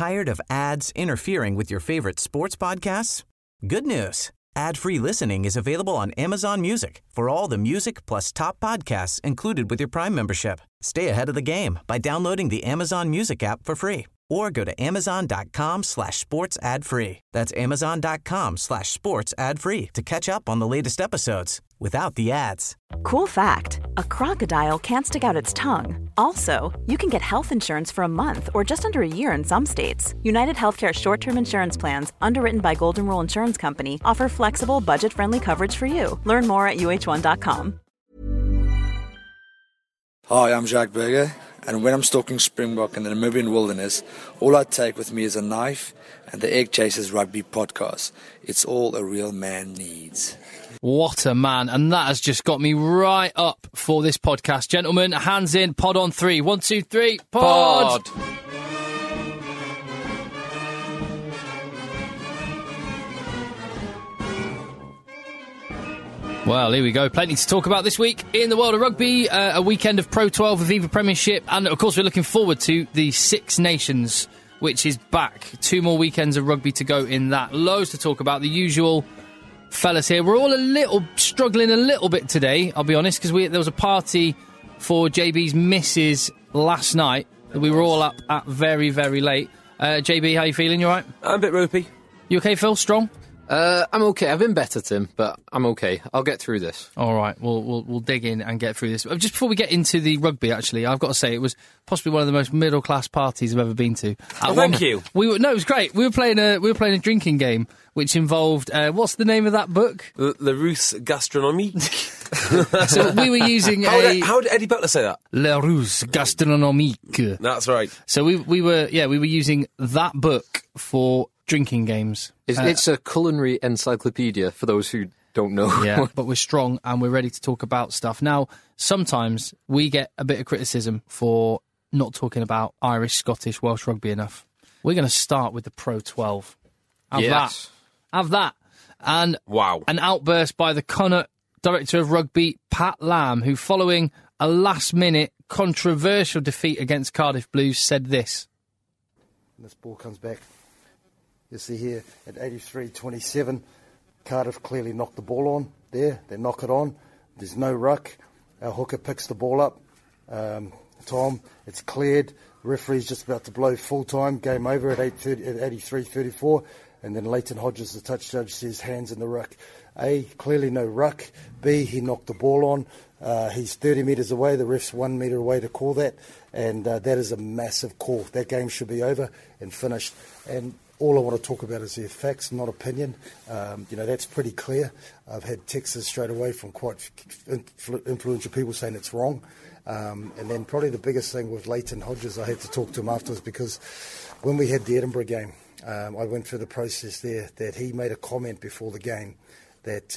Tired of ads interfering with your favorite sports podcasts? Good news. Ad-free listening is available on Amazon Music for all the music plus top podcasts included with your Prime membership. Stay ahead of the game by downloading the Amazon Music app for free or go to amazon.com/sports ad free. That's amazon.com/sports ad free to catch up on the latest episodes without the ads. Cool fact, a crocodile can't stick out its tongue. Also, you can get health insurance for a month or just under a year in some states. United Healthcare short-term insurance plans, underwritten by Golden Rule Insurance Company, offer flexible, budget-friendly coverage for you. Learn more at uh1.com. Hi, I'm Jacques Berger, and when I'm stalking Springbok in the Namibian wilderness, all I take with me is a knife and the Egg Chasers Rugby podcast. It's all a real man needs. What a man, and that has just got me right up for this podcast. Gentlemen, hands in, pod on 3. 1, 2, 3, pod! Well, here we go. Plenty to talk about this week in the world of rugby. A weekend of Pro 12, Aviva Premiership, and of course we're looking forward to the Six Nations, which is back. 2 more weekends of rugby to go in that. Loads to talk about. The usual fellas here. We're all struggling a little bit today, I'll be honest, because there was a party for JB's missus last night that we were all up at very, very late. JB, how you feeling? You all right? I'm a bit ropey. You okay, Phil? Strong? I'm okay. I've been better, Tim, but I'm okay. I'll get through this. All right, we'll dig in and get through this. Just before we get into the rugby, actually, I've got to say it was possibly one of the most middle-class parties I've ever been to. Thank you. No, it was great. We were playing a drinking game which involved what's the name of that book? Le Russe Gastronomique. So we were using how did Eddie Butler say that? Le Russe Gastronomique. That's right. So we were using that book for drinking games. It's a culinary encyclopedia for those who don't know. Yeah, but we're strong and we're ready to talk about stuff. Now, sometimes we get a bit of criticism for not talking about Irish, Scottish, Welsh rugby enough. We're going to start with the Pro 12. Have that. And wow. An outburst by the Connacht Director of Rugby, Pat Lam, who, following a last-minute controversial defeat against Cardiff Blues, said this. This ball comes back. You see here at 83-27, Cardiff clearly knocked the ball on there. They knock it on. There's no ruck. Our hooker picks the ball up. Tom, it's cleared. Referee's just about to blow full-time. Game over at 83-34. And then Leighton Hodges, the touch judge, says hands in the ruck. A, clearly no ruck. B, he knocked the ball on. He's 30 metres away. The ref's 1 metre away to call that. And that is a massive call. That game should be over and finished. And all I want to talk about is the facts, not opinion. That's pretty clear. I've had texts straight away from quite influential people saying it's wrong. And then probably the biggest thing with Leighton Hodges, I had to talk to him afterwards because when we had the Edinburgh game, I went through the process there that he made a comment before the game that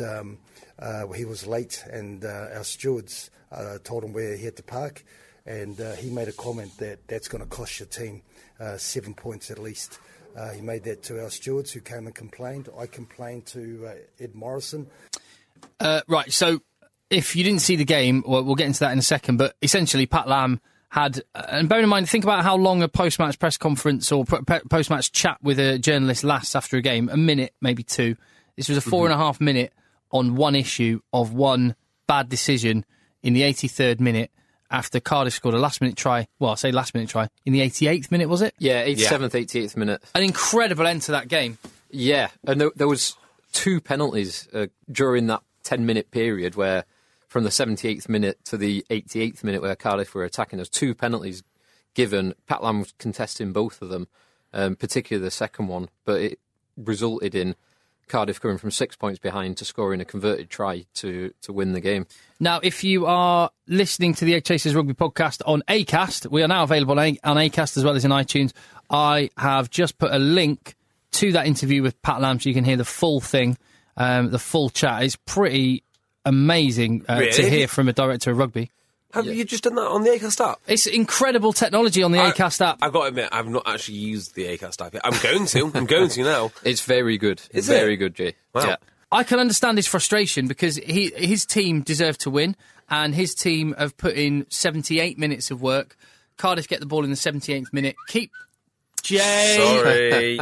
he was late and our stewards told him where he had to park, and he made a comment that that's going to cost your team 7 points at least. He made that to our stewards who came and complained. I complained to Ed Morrison. Right, so if you didn't see the game, we'll get into that in a second, but essentially Pat Lam had, and bear in mind, think about how long a post-match press conference or post-match chat with a journalist lasts after a game. A minute, maybe 2. This was a 4.5 minute on one issue of one bad decision in the 83rd minute after Cardiff scored a last-minute try. Well, I say last-minute try. In the 88th minute, was it? Yeah, 87th, 88th minute. An incredible end to that game. Yeah, and there was 2 penalties during that 10-minute period where, from the 78th minute to the 88th minute where Cardiff were attacking, there's 2 penalties given. Pat Lam was contesting both of them, particularly the second one, but it resulted in Cardiff going from 6 points behind to scoring a converted try to win the game. Now, if you are listening to the Egg Chasers Rugby podcast on Acast, we are now available on Acast as well as in iTunes. I have just put a link to that interview with Pat Lam so you can hear the full thing, the full chat. It's pretty amazing to hear from a director of rugby. Have you just done that on the Acast app? It's incredible technology on the Acast app. I've got to admit, I've not actually used the Acast app yet. I'm going to now. It's very good. It's very good, Jay. Wow. Yeah. I can understand his frustration because his team deserved to win and his team have put in 78 minutes of work. Cardiff get the ball in the 78th minute, keep Jay.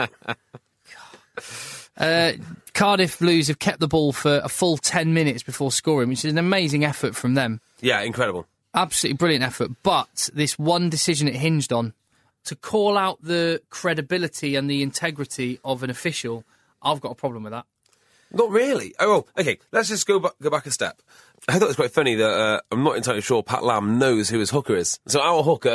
Sorry. Cardiff Blues have kept the ball for a full 10 minutes before scoring, which is an amazing effort from them. Yeah, incredible. Absolutely brilliant effort. But this one decision it hinged on, to call out the credibility and the integrity of an official, I've got a problem with that. Not really. Oh, well, okay, let's just go back a step. I thought it was quite funny that I'm not entirely sure Pat Lam knows who his hooker is. So our hooker,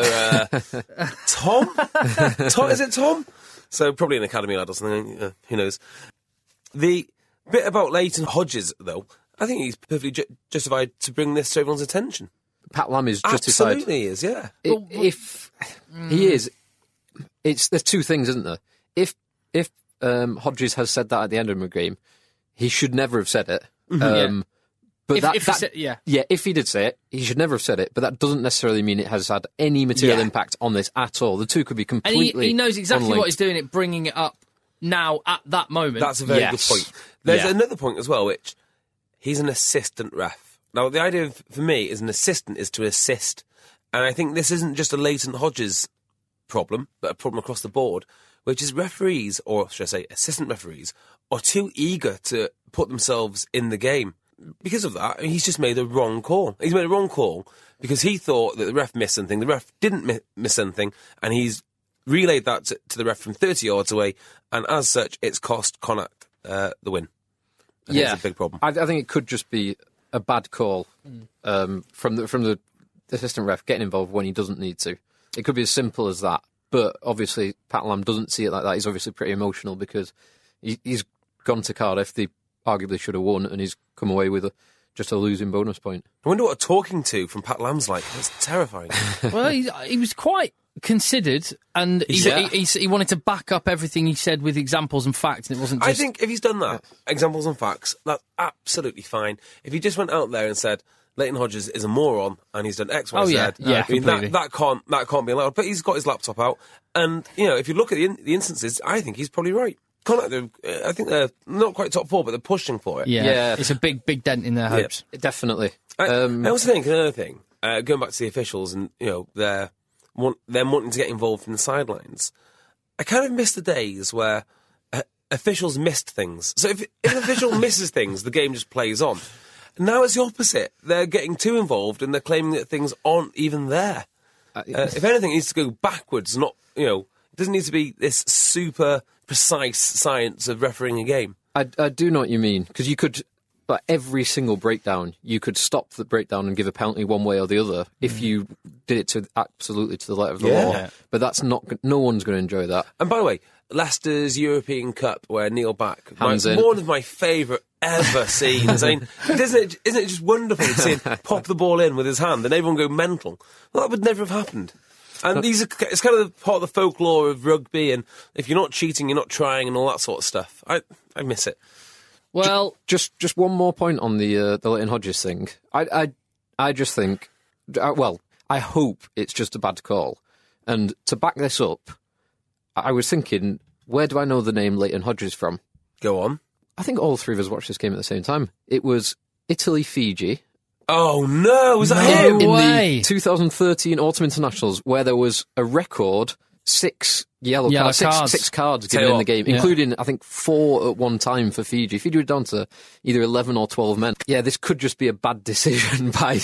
Tom? Is it Tom? So probably an academy lad or something. Who knows? The bit about Leighton Hodges, though, I think he's perfectly justified to bring this to everyone's attention. Pat Lam is justified. Absolutely is, yeah. If he is, there's two things, isn't there? If Hodges has said that at the end of the game, he should never have said it. But if he did say it, he should never have said it. But that doesn't necessarily mean it has had any material impact on this at all. The two could be completely. And he knows exactly unlinked. what he's doing. It bringing it up now at that moment. That's a very good point. There's another point as well, which he's an assistant ref. Now, the idea for me is an assistant is to assist, and I think this isn't just a Leighton Hodges problem, but a problem across the board, which is referees, or should I say assistant referees, are too eager to put themselves in the game. Because of that, he's just made the wrong call. He's made a wrong call because he thought that the ref missed something. The ref didn't miss anything, and he's relayed that to the ref from 30 yards away, and as such, it's cost Connacht the win. I think it's a big problem. I think it could just be a bad call from the assistant ref getting involved when he doesn't need to. It could be as simple as that. But obviously, Pat Lam doesn't see it like that. He's obviously pretty emotional because he's gone to Cardiff. They arguably should have won, and he's come away with just a losing bonus point. I wonder what a talking to from Pat Lam's like. It's terrifying. Well, he was quite considered, and he wanted to back up everything he said with examples and facts, and it wasn't just... I think if he's done that, examples and facts, that's absolutely fine. If he just went out there and said, Leighton Hodges is a moron, and he's done X, Y, Z, I mean, that can't be allowed. But he's got his laptop out, and, if you look at the instances, I think he's probably right. I think they're not quite top four, but they're pushing for it. Yeah. It's a big dent in their hopes. Yeah, definitely. I also think another thing, going back to the officials and, they're wanting to get involved in the sidelines. I kind of miss the days where officials missed things. So if an official misses things, the game just plays on. Now it's the opposite. They're getting too involved and they're claiming that things aren't even there. If anything, it needs to go backwards, not, it doesn't need to be this super precise science of refereeing a game. I do know what you mean, because you could, but every single breakdown, you could stop the breakdown and give a penalty one way or the other if you did it absolutely to the letter of the law. But that's not. No one's going to enjoy that. And by the way, Leicester's European Cup, where Neil Back, one of my favourite ever scenes. I mean, isn't it just wonderful to see him pop the ball in with his hand and everyone go mental? Well, that would never have happened. And it's kind of part of the folklore of rugby, and if you're not cheating, you're not trying, and all that sort of stuff. I miss it. Well, just one more point on the Leighton Hodges thing. I just think, I hope it's just a bad call. And to back this up, I was thinking, where do I know the name Leighton Hodges from? Go on. I think all three of us watched this game at the same time. It was Italy-Fiji. Oh no, was that him? In the 2013 Autumn Internationals, where there was a record 6 yellow cards. Six cards given in the game, including, I think, 4 at one time for Fiji. Fiji were down to either 11 or 12 men. Yeah, this could just be a bad decision by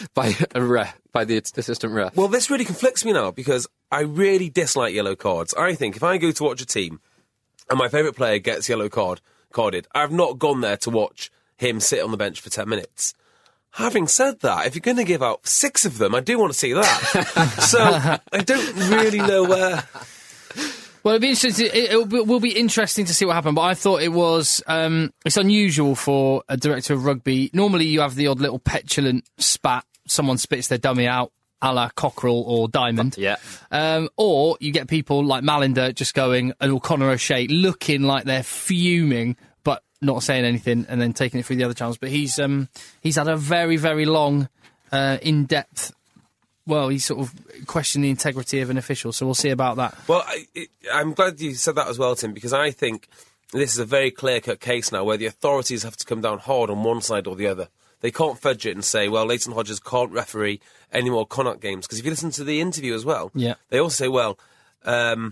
the assistant ref. Well, this really conflicts me now, because I really dislike yellow cards. I think if I go to watch a team and my favourite player gets yellow carded, I've not gone there to watch him sit on the bench for 10 minutes. Having said that, if you're going to give out 6 of them, I do want to see that. So I don't really know where. Well, it will be interesting to see what happened. But I thought it was it's unusual for a director of rugby. Normally, you have the odd little petulant spat. Someone spits their dummy out, a la Cockerell or Diamond. Yeah. Or you get people like Malinder just going, and O'Connor O'Shea looking like they're fuming, but not saying anything, and then taking it through the other channels. But he's had a very, very long, in-depth. Well, he's sort of questioned the integrity of an official, so we'll see about that. Well, I'm glad you said that as well, Tim, because I think this is a very clear-cut case now where the authorities have to come down hard on one side or the other. They can't fudge it and say, well, Leighton Hodges can't referee any more Connacht games. Because if you listen to the interview as well, they also say, well,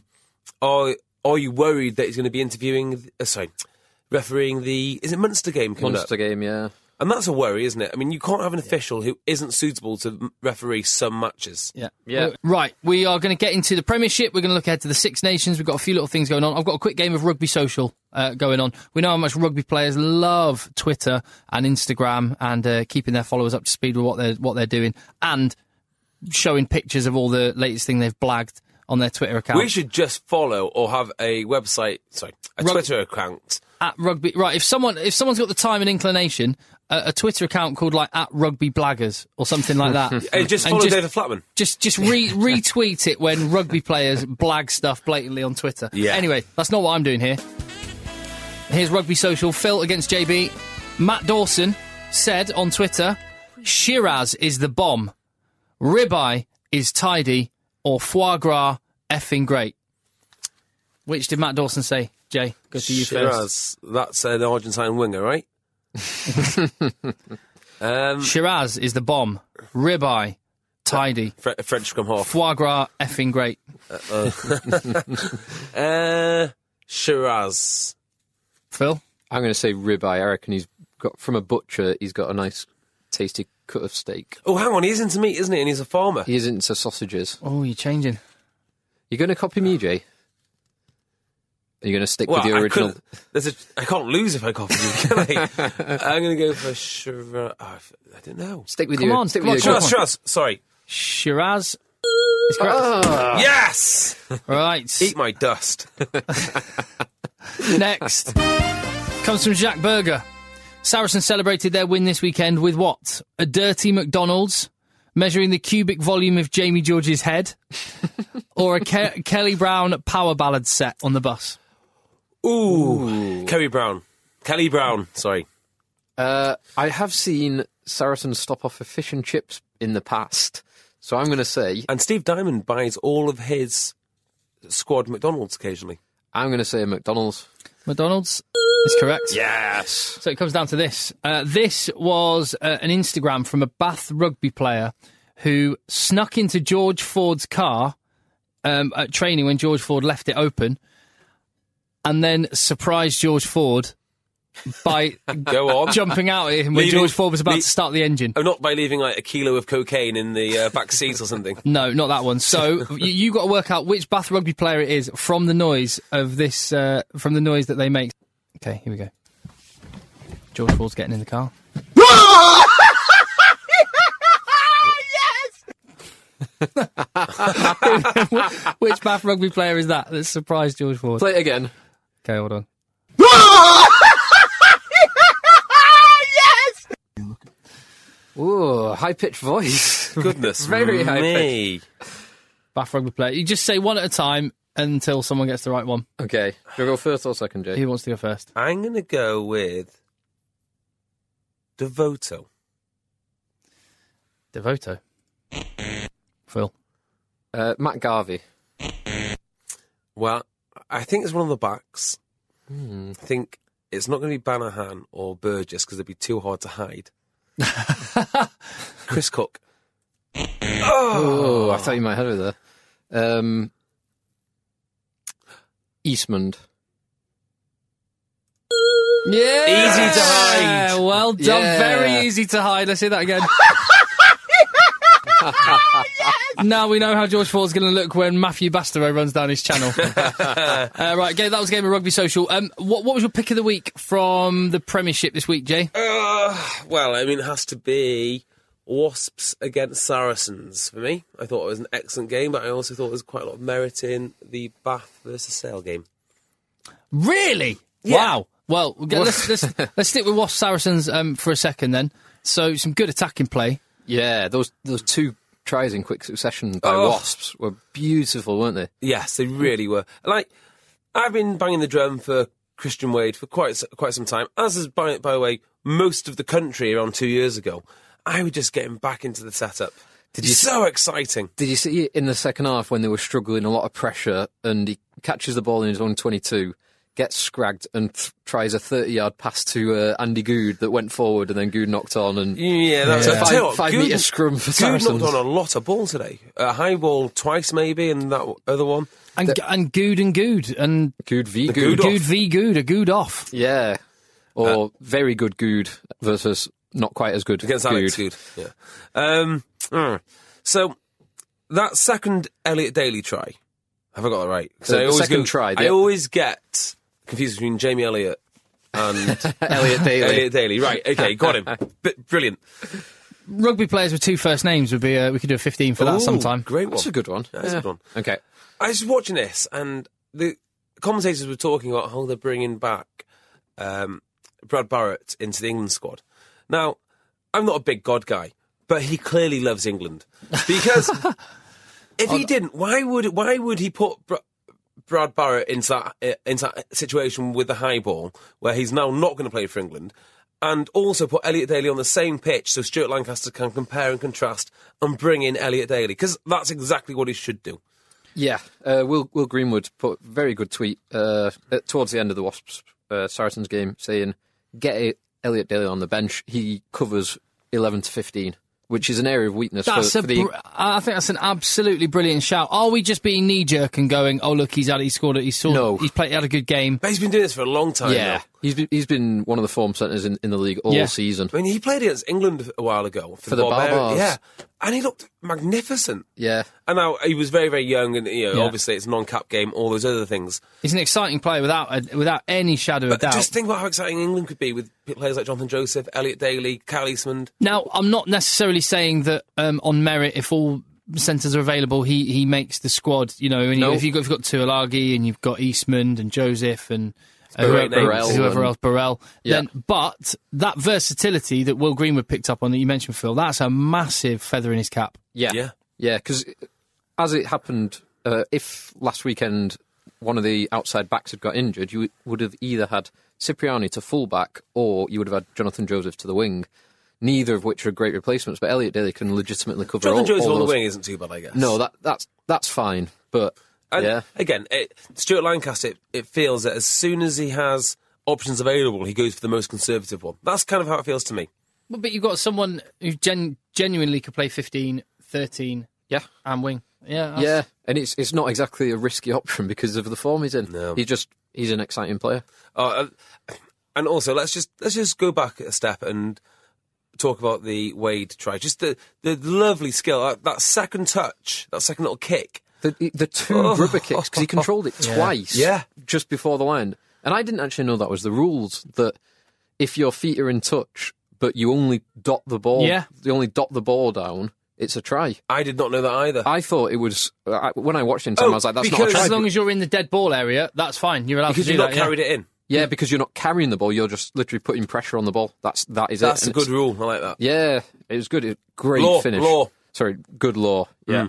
Are you worried that he's going to be refereeing the... Is it Munster game coming up? Munster game, yeah. And that's a worry, isn't it? I mean, you can't have an official who isn't suitable to referee some matches. Yeah. Right, we are going to get into the Premiership. We're going to look ahead to the Six Nations. We've got a few little things going on. I've got a quick game of Rugby Social going on. We know how much rugby players love Twitter and Instagram and keeping their followers up to speed with what they're doing and showing pictures of all the latest thing they've blagged on their Twitter account. We should just follow or have a Twitter account. At rugby, right? If someone's got the time and inclination, a Twitter account called like at Rugby Blaggers or something like that. Just follow David Flatman. Just retweet it when rugby players blag stuff blatantly on Twitter. Yeah. Anyway, that's not what I'm doing here. Here's Rugby Social. Phil against JB. Matt Dawson said on Twitter, Shiraz is the bomb, ribeye is tidy, or foie gras effing great. Which did Matt Dawson say? Jay, go to you first. That's an Argentine winger, right? Shiraz is the bomb. Ribeye, tidy. French scrum half. Foie gras, effing great. Shiraz. Phil? I'm going to say ribeye. I reckon from a butcher, he's got a nice, tasty cut of steak. Oh, hang on, he's into meat, isn't he? And he's a farmer. He is into sausages. Oh, you're changing. You going to copy me, Jay? Are you going to stick with the original? I can't lose if I copy you, can I? I'm going to go for Shiraz. I don't know. Stick with Shiraz. Sorry. Shiraz is correct. Yes! Right. Eat my dust. Next comes from Jack Berger. Saracens celebrated their win this weekend with what? A dirty McDonald's measuring the cubic volume of Jamie George's head, or a Kelly Brown power ballad set on the bus? Ooh. Kelly Brown, sorry. I have seen Saracens stop off for fish and chips in the past, so I'm going to say... And Steve Diamond buys all of his squad McDonald's occasionally. I'm going to say a McDonald's. McDonald's is correct. Yes! So it comes down to this. This was an Instagram from a Bath rugby player who snuck into George Ford's car at training when George Ford left it open, and then surprised George Ford by jumping out at him when George Ford was about to start the engine. Oh, not by leaving like a kilo of cocaine in the back seat or something. No, not that one. So you got to work out which Bath rugby player it is from the noise of this, from the noise that they make. Okay, here we go. George Ford's getting in the car. Yes! Which Bath rugby player is that surprised George Ford? Play it again. Okay, hold on. Yes! Ooh, high-pitched voice. Goodness Very high-pitched. Bath rugby player. You just say one at a time until someone gets the right one. Okay. Do you go first or second, Jay? Who wants to go first? I'm going to go with Devoto. Devoto. Phil. Matt Garvey. Well, I think it's one of the backs. I think it's not going to be Banahan or Burgess because they'd be too hard to hide. Chris Cook. Oh, I thought you might have it there. Eastmond. Yeah! Easy to hide. Well done. Yeah. Very easy to hide. Let's say that again. Now we know how George Ford's going to look when Matthew Bastereau runs down his channel. Right, that was a game of Rugby Social. What was your pick of the week from the Premiership this week, Jay? Well, I mean, it has to be Wasps against Saracens for me. I thought it was an excellent game, but I also thought there was quite a lot of merit in the Bath versus Sale game. Really? Yeah. Wow. Well, let's stick with Wasps Saracens for a second then. So some good attacking play. Yeah, those two tries in quick succession by Wasps were beautiful, weren't they? Yes, they really were. Like, I've been banging the drum for Christian Wade for quite some time, as is, by the way, most of the country around 2 years ago. I was just getting back into the setup. So exciting. Did you see it in the second half when they were struggling, a lot of pressure, and he catches the ball in his own 22, gets scragged and tries a 30-yard pass to Andy Good that went forward and then Good knocked on. And That's a 5-metre scrum for Saracens. Good knocked on a lot of ball today. A high ball twice maybe, and that other one. And Good and Good v. The Good. Good v. Good, a Good off. Yeah. Or very good Good versus not quite as good against Good. Alex Good. Yeah. So that second Elliot Daly try, have I got that right? The second try. I always get confused between Jamie Elliott and Elliot Daly. Elliot Daly. Right. Okay. Got him. Brilliant. Rugby players with two first names would be. We could do a 15 for that sometime. Great one. That's a good one. That's a good one. Okay. I was watching this, and the commentators were talking about how they're bringing back Brad Barrett into the England squad. Now, I'm not a big God guy, but he clearly loves England because if he didn't, why would he put Brad Barrett into that situation with the high ball where he's now not going to play for England, and also put Elliot Daly on the same pitch so Stuart Lancaster can compare and contrast and bring in Elliot Daly, because that's exactly what he should do. Yeah, Will Greenwood put a very good tweet towards the end of the Wasps Saracens game saying, get Elliot Daly on the bench. He covers 11 to 15, which is an area of weakness for the... I think that's an absolutely brilliant shout. Are we just being knee-jerk and going, oh, look, he scored it, No. He had a good game? But he's been doing this for a long time Yeah, now. he's been one of the form centres in the league all season. I mean, he played against England a while ago. For the Barbars. Yeah, and he looked magnificent. Yeah. And now he was very, very young, and obviously it's a non-cap game, all those other things. He's an exciting player without any shadow of doubt. Just think about how exciting England could be with players like Jonathan Joseph, Elliot Daly, Kyle Eastman. Now, I'm not necessarily saying that on merit, if all centres are available, he makes the squad. You know, if you've got Tuilagi and you've got Eastman and Joseph and whoever else, Burrell. Yeah. But that versatility that Will Greenwood picked up on that you mentioned, Phil, that's a massive feather in his cap. Yeah, because as it happened, if last weekend one of the outside backs had got injured, you would have either had Cipriani to full-back or you would have had Jonathan Joseph to the wing, neither of which are great replacements, but Elliot Daly can legitimately cover Jonathan Joseph all on the those. wing isn't too bad, I guess. No, that's fine, but... And again, Stuart Lancaster, it feels that as soon as he has options available, he goes for the most conservative one. That's kind of how it feels to me. Well, but you've got someone who genuinely could play 15, 13 and wing. Yeah, and it's not exactly a risky option because of the form he's in. No. He's an exciting player. And also, let's just go back a step and talk about the Wade try. Just the lovely skill, that second touch, that second little kick. The two rubber kicks, because he controlled it twice just before the line. And I didn't actually know that was the rules, that if your feet are in touch, but you only dot the ball, down, it's a try. I did not know that either. I thought it was, when I watched it in time, I was like, that's not a try. As long as you're in the dead ball area, that's fine. You're allowed to do that. Because you've not carried it in. Yeah, because you're not carrying the ball, you're just literally putting pressure on the ball. That is it. That's a good rule. I like that. Yeah, it was good. Great finish. Sorry, good law. Yeah.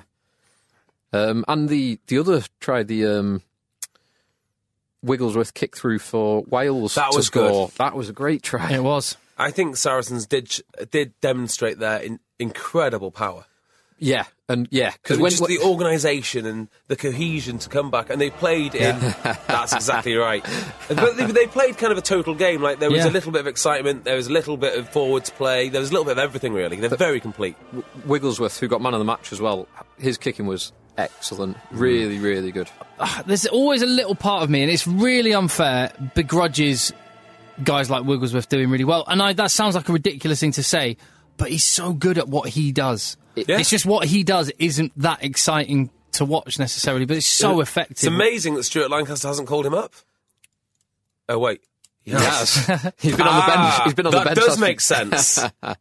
And the other try, the Wigglesworth kick through for Wales to score. Good. That was a great try. It was. I think Saracens did demonstrate their incredible power. Yeah, and because just the organisation and the cohesion to come back, and they played in. That's exactly right. But they played kind of a total game. Like there was a little bit of excitement, there was a little bit of forwards play, there was a little bit of everything. Really, they're very complete. Wigglesworth, who got man of the match as well, his kicking was excellent, really, really good. There's always a little part of me, and it's really unfair, begrudges guys like Wigglesworth doing really well. And that sounds like a ridiculous thing to say, but he's so good at what he does. It's just what he does isn't that exciting to watch necessarily, but it's so effective. It's amazing that Stuart Lancaster hasn't called him up. Oh, wait. He has. He's been on the bench. He's been on the bench. That does make sense.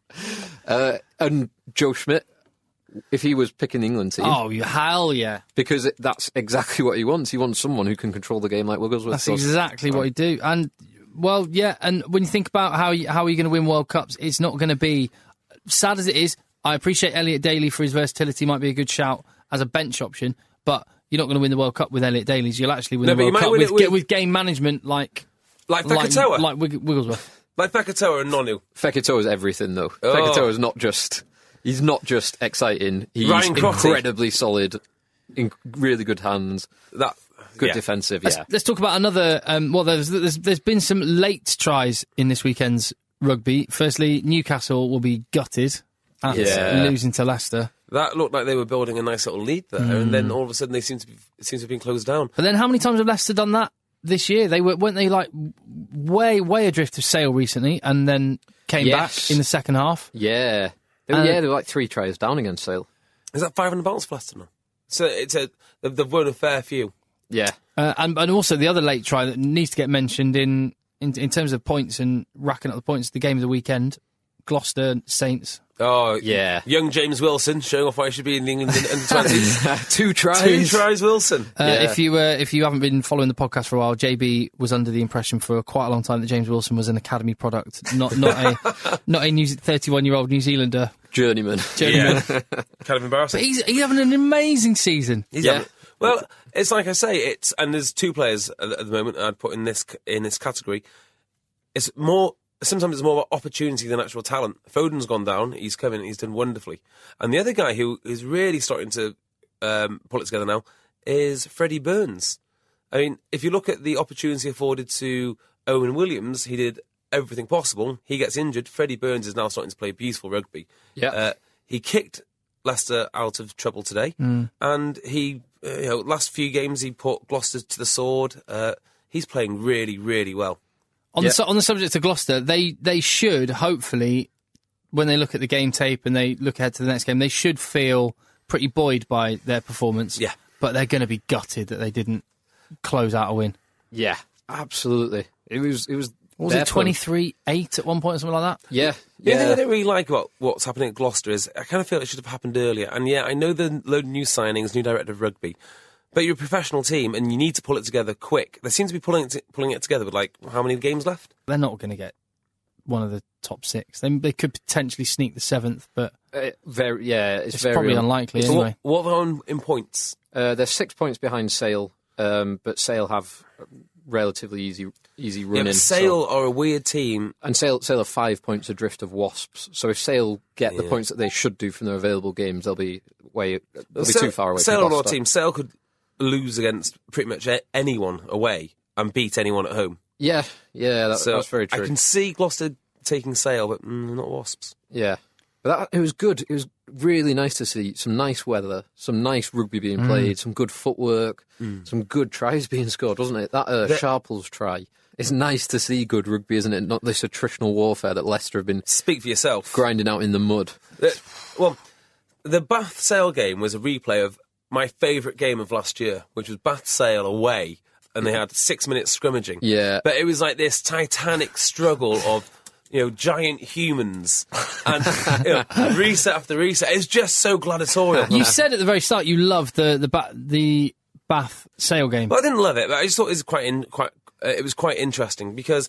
And Joe Schmidt, if he was picking the England team... Oh, hell yeah. Because that's exactly what he wants. He wants someone who can control the game like Wigglesworth. That's exactly what he'd do. And, well, yeah, and when you think about how you're going to win World Cups, it's not going to be... Sad as it is, I appreciate Elliot Daly for his versatility, might be a good shout as a bench option, but you're not going to win the World Cup with Elliot Daly. You'll actually win the World Cup with game management like Fekitoa. Like Wigglesworth. Like Fekitoa and Nonu. Fekitoa is everything, though. Fekitoa is not just... He's not just exciting. He's incredibly solid, in really good hands. Good Yeah. defensive, Let's talk about another. There's been some late tries in this weekend's rugby. Firstly, Newcastle will be gutted after losing to Leicester. That looked like they were building a nice little lead there, and then all of a sudden it seems to have been closed down. But then, how many times have Leicester done that this year? Weren't they like way adrift of Sale recently, and then came back in the second half? Yeah. They were like 3 tries down against Sale. Is that 500 bounce for Leicester now? So they've won a fair few. Yeah. And also the other late try that needs to get mentioned in terms of points and racking up the points, the game of the weekend, Gloucester Saints. Oh, yeah. Young James Wilson showing off why he should be in the England under-20s. 2 tries. 2 tries, Wilson. If you haven't been following the podcast for a while, JB was under the impression for quite a long time that James Wilson was an academy product, not a 31-year-old New Zealander Journeyman. Yeah. Kind of embarrassing. But he's having an amazing season. Well, it's like I say, and there's 2 players at the moment I'd put in this category. It's more. Sometimes it's more about opportunity than actual talent. Foden's gone down. He's come in. He's done wonderfully. And the other guy who is really starting to pull it together now is Freddie Burns. I mean, if you look at the opportunity afforded to Owen Williams, he did everything possible. He gets injured. Freddie Burns is now starting to play beautiful rugby. Yeah. He kicked Leicester out of trouble today. And he, last few games, he put Gloucester to the sword. He's playing really, really well. On the subject of Gloucester, they should, hopefully, when they look at the game tape and they look ahead to the next game, they should feel pretty buoyed by their performance. Yeah. But they're going to be gutted that they didn't close out a win. Yeah, absolutely. It was. Was it 23-8 at one point or something like that? Yeah. The thing I don't really like about what's happening at Gloucester is I kind of feel it should have happened earlier. And I know the load of new signings, new director of rugby, but you're a professional team and you need to pull it together quick. They seem to be pulling it together with, like, how many games left? They're not going to get one of the top 6. They could potentially sneak the 7th, but it's very probably unlikely So anyway. what are they on in points? They're 6 points behind Sale, but Sale have relatively easy running. But Sale are a weird team. And Sale are 5 points adrift of Wasps. So if Sale get the points that they should do from their available games, they'll be too far away. Sale from on our Gloucester. team. Sale could lose against pretty much anyone away and beat anyone at home. Yeah, that's very true. I can see Gloucester taking Sale, but not Wasps. Yeah. But it was good. It was really nice to see some nice weather, some nice rugby being played, some good footwork, some good tries being scored, wasn't it? That Sharples try. It's nice to see good rugby, isn't it? Not this attritional warfare that Leicester have been Speak for yourself. grinding out in the mud. The Bath Sale game was a replay of my favourite game of last year, which was Bath Sale away, and they had 6 minutes scrimmaging. Yeah. But it was like this titanic struggle of, giant humans and reset after reset. It's just so gladiatorial. You said at the very start you loved the Bath Sale game. Well, I didn't love it, but I just thought it was quite interesting because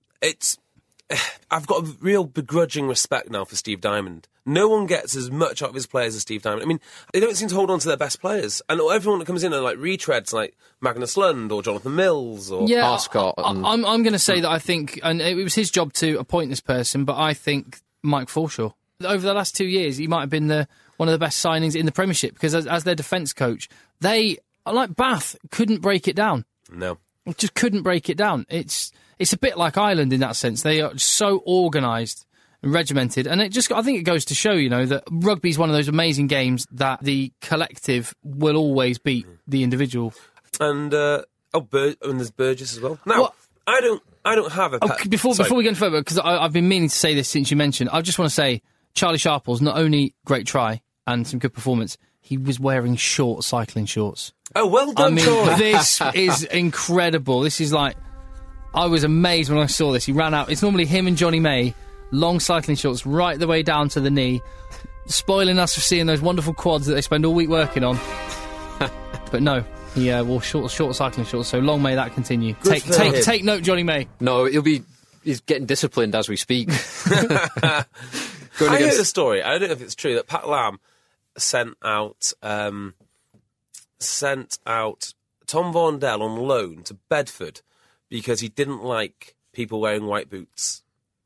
I've got a real begrudging respect now for Steve Diamond. No one gets as much out of his players as Steve Diamond. I mean, they don't seem to hold on to their best players. And everyone that comes in are like retreads, like Magnus Lund or Jonathan Mills or Arscott. I'm going to say that I think, and it was his job to appoint this person, but I think Mike Forshaw. Over the last 2 years, he might have been one of the best signings in the Premiership because as their defence coach, they, like Bath, couldn't break it down. No. Just couldn't break it down. It's a bit like Ireland in that sense. They are so organised and regimented, and I think it goes to show, that rugby is one of those amazing games that the collective will always beat the individual. And there's Burgess as well. Now, I don't have a pet. Before we go any further, because I've been meaning to say this since you mentioned, I just want to say Charlie Sharples, not only great try and some good performance, he was wearing short cycling shorts. Oh, well done, Charlie. This is incredible. This is like, I was amazed when I saw this. He ran out. It's normally him and Johnny May, long cycling shorts right the way down to the knee, spoiling us for seeing those wonderful quads that they spend all week working on. But no, he wore short cycling shorts, so long may that continue. Take note, Johnny May. No, he's getting disciplined as we speak. I heard a story, I don't know if it's true, that Pat Lam sent out Tom Vaughan-Dell on loan to Bedford because he didn't like people wearing white boots.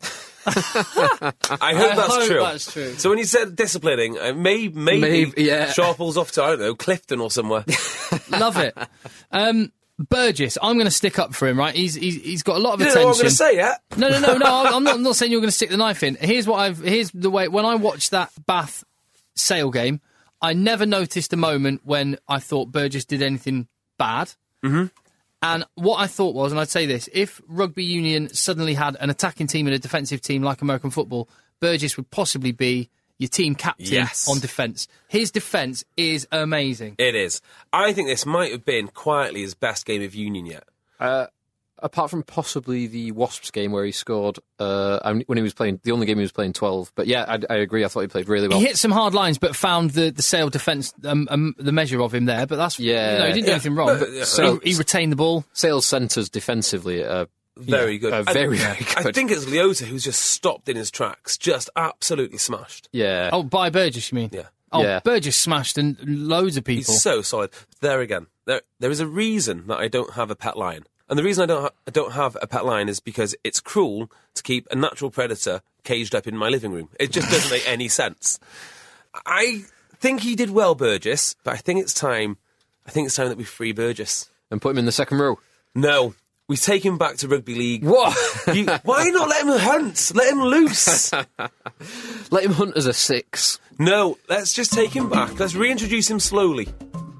I hope that's true. So when he said disciplining, maybe yeah. Sharples off to, I don't know, Clifton or somewhere. Love it. Burgess, I'm going to stick up for him, right? He's got a lot of You attention. know what I'm going to say, yeah? No. I'm not saying you're going to stick the knife in. Here's the way. When I watched that Bath Sale game, I never noticed a moment when I thought Burgess did anything bad. Mm-hmm. And what I thought was, and I'd say this, if rugby union suddenly had an attacking team and a defensive team like American football, Burgess would possibly be your team captain on defence. His defence is amazing. It is. I think this might have been quietly his best game of union yet. Apart from possibly the Wasps game where he scored when he was playing, the only game he was playing 12. But yeah, I agree. I thought he played really well. He hit some hard lines, but found the Sale defence, the measure of him there. But that's he didn't do anything wrong. But he retained the ball. Sale's centres defensively are very good. Very good. I think it's Leota who's just stopped in his tracks, just absolutely smashed. Yeah. Oh, by Burgess, you mean? Yeah. Oh, Yeah. Burgess smashed and loads of people. He's so solid. There again, there is a reason that I don't have a pet lion. And the reason I don't have a pet lion is because it's cruel to keep a natural predator caged up in my living room. It just doesn't make any sense. I think he did well, Burgess, but I think it's time that we free Burgess. And put him in the second row. No. We take him back to rugby league. What? Why not let him hunt? Let him loose. Let him hunt as a 6. No, let's just take him back. Let's reintroduce him slowly.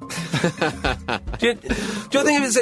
do you think it's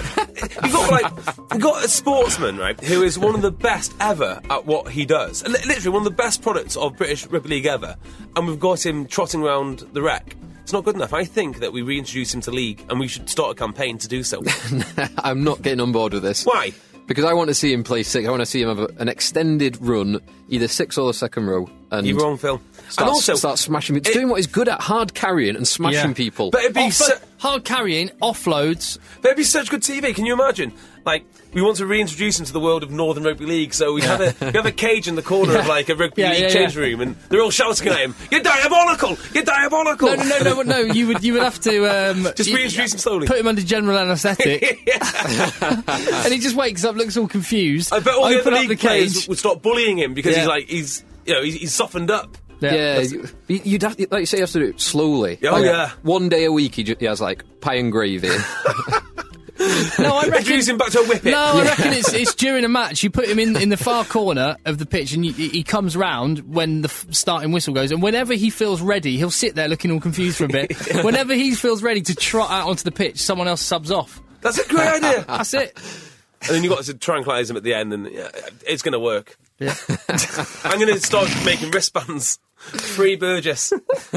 you've got a sportsman, right, who is one of the best ever at what he does, literally one of the best products of British Rugby League ever, and we've got him trotting around the wreck. It's not good enough. I think that we reintroduce him to league, and we should start a campaign to do so. I'm not getting on board with this. Why? Because I want to see him play 6. I want to see him have an extended run, either 6 or the second row. And You're wrong, Phil. Start smashing people. It's doing what he's good at, hard carrying and smashing people. But it'd be hard carrying, offloads. But it'd be such good TV. Can you imagine? Like, we want to reintroduce him to the world of Northern Rugby League, so we have a cage in the corner of like a rugby league change room, and they're all shouting at him, "You're diabolical! You're diabolical!" No. You would have to just reintroduce him slowly. Put him under general anaesthetic, and he just wakes up, looks all confused. I bet all the open other up league players would start bullying him because he's softened up. Yeah, you'd have, like you say, you have to do it slowly. Oh, yeah. One day a week he has like pie and gravy. No, I reckon introduce him back to a whippet. No, I reckon it's during a match. You put him in the far corner of the pitch, and he comes round when the starting whistle goes. And whenever he feels ready, he'll sit there looking all confused for a bit. Whenever he feels ready to trot out onto the pitch, someone else subs off. That's a great idea. That's it. And then you've got to tranquilise him at the end, and it's going to work. Yeah. I'm going to start making wristbands. Free Burgess.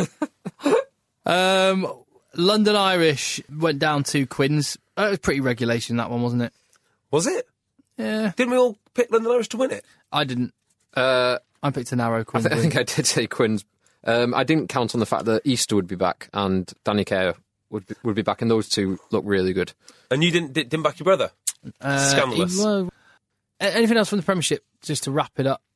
London Irish went down to Quins. It was pretty regulation, that one, wasn't it? Was it? Yeah. Didn't we all pick London Irish to win it? I didn't. I picked a narrow Quins. I think I did say Quins. I didn't count on the fact that Easter would be back and Danny Kerr would be back, and those two look really good. And you didn't back your brother? Scandalous. Anything else from the Premiership, just to wrap it up?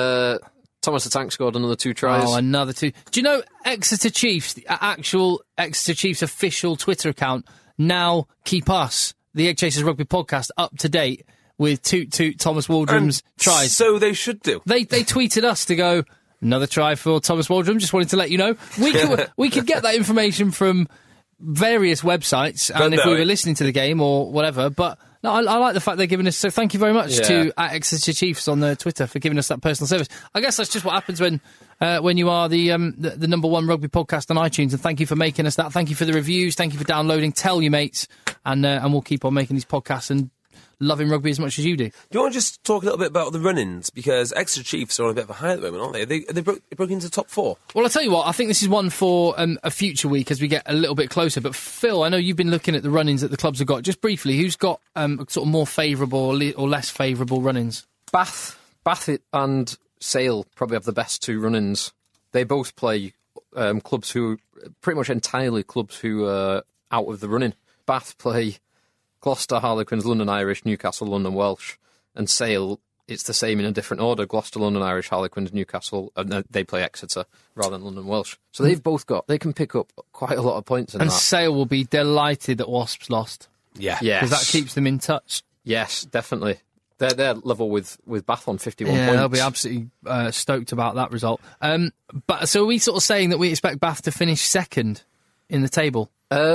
Thomas the Tank scored another 2 tries. Oh, another 2. Do you know Exeter Chiefs, the actual Exeter Chiefs official Twitter account, now keep us, the Egg Chasers Rugby podcast, up to date with Toot Thomas Waldrom's tries. So they should do. They tweeted us to go, another try for Thomas Waldrom, just wanted to let you know. We could get that information from various websites, and if we were listening to the game or whatever, but no, I like the fact they're giving us, so thank you very much to Exeter Chiefs on the Twitter for giving us that personal service. I guess that's just what happens when you are the number one rugby podcast on iTunes, and thank you for making us that. Thank you for the reviews, thank you for downloading, tell your mates, and we'll keep on making these podcasts and loving rugby as much as you do. Do you want to just talk a little bit about the run-ins? Because Exeter Chiefs are on a bit of a high at the moment, aren't they? They broke into the top 4. Well, I'll tell you what, I think this is one for a future week as we get a little bit closer. But Phil, I know you've been looking at the run-ins that the clubs have got. Just briefly, who's got sort of more favourable or less favourable run-ins? Bath and Sale probably have the best 2 run-ins. They both play clubs who, pretty much entirely clubs who are out of the running. Bath play Gloucester, Harlequins, London Irish, Newcastle, London Welsh, and Sale, it's the same in a different order. Gloucester, London Irish, Harlequins, Newcastle, they play Exeter rather than London Welsh. So they've both they can pick up quite a lot of points in that. And Sale will be delighted that Wasps lost. Yeah. Because that keeps them in touch. Yes, definitely. They're level with Bath on 51 points. They'll be absolutely stoked about that result. But so are we sort of saying that we expect Bath to finish second in the table?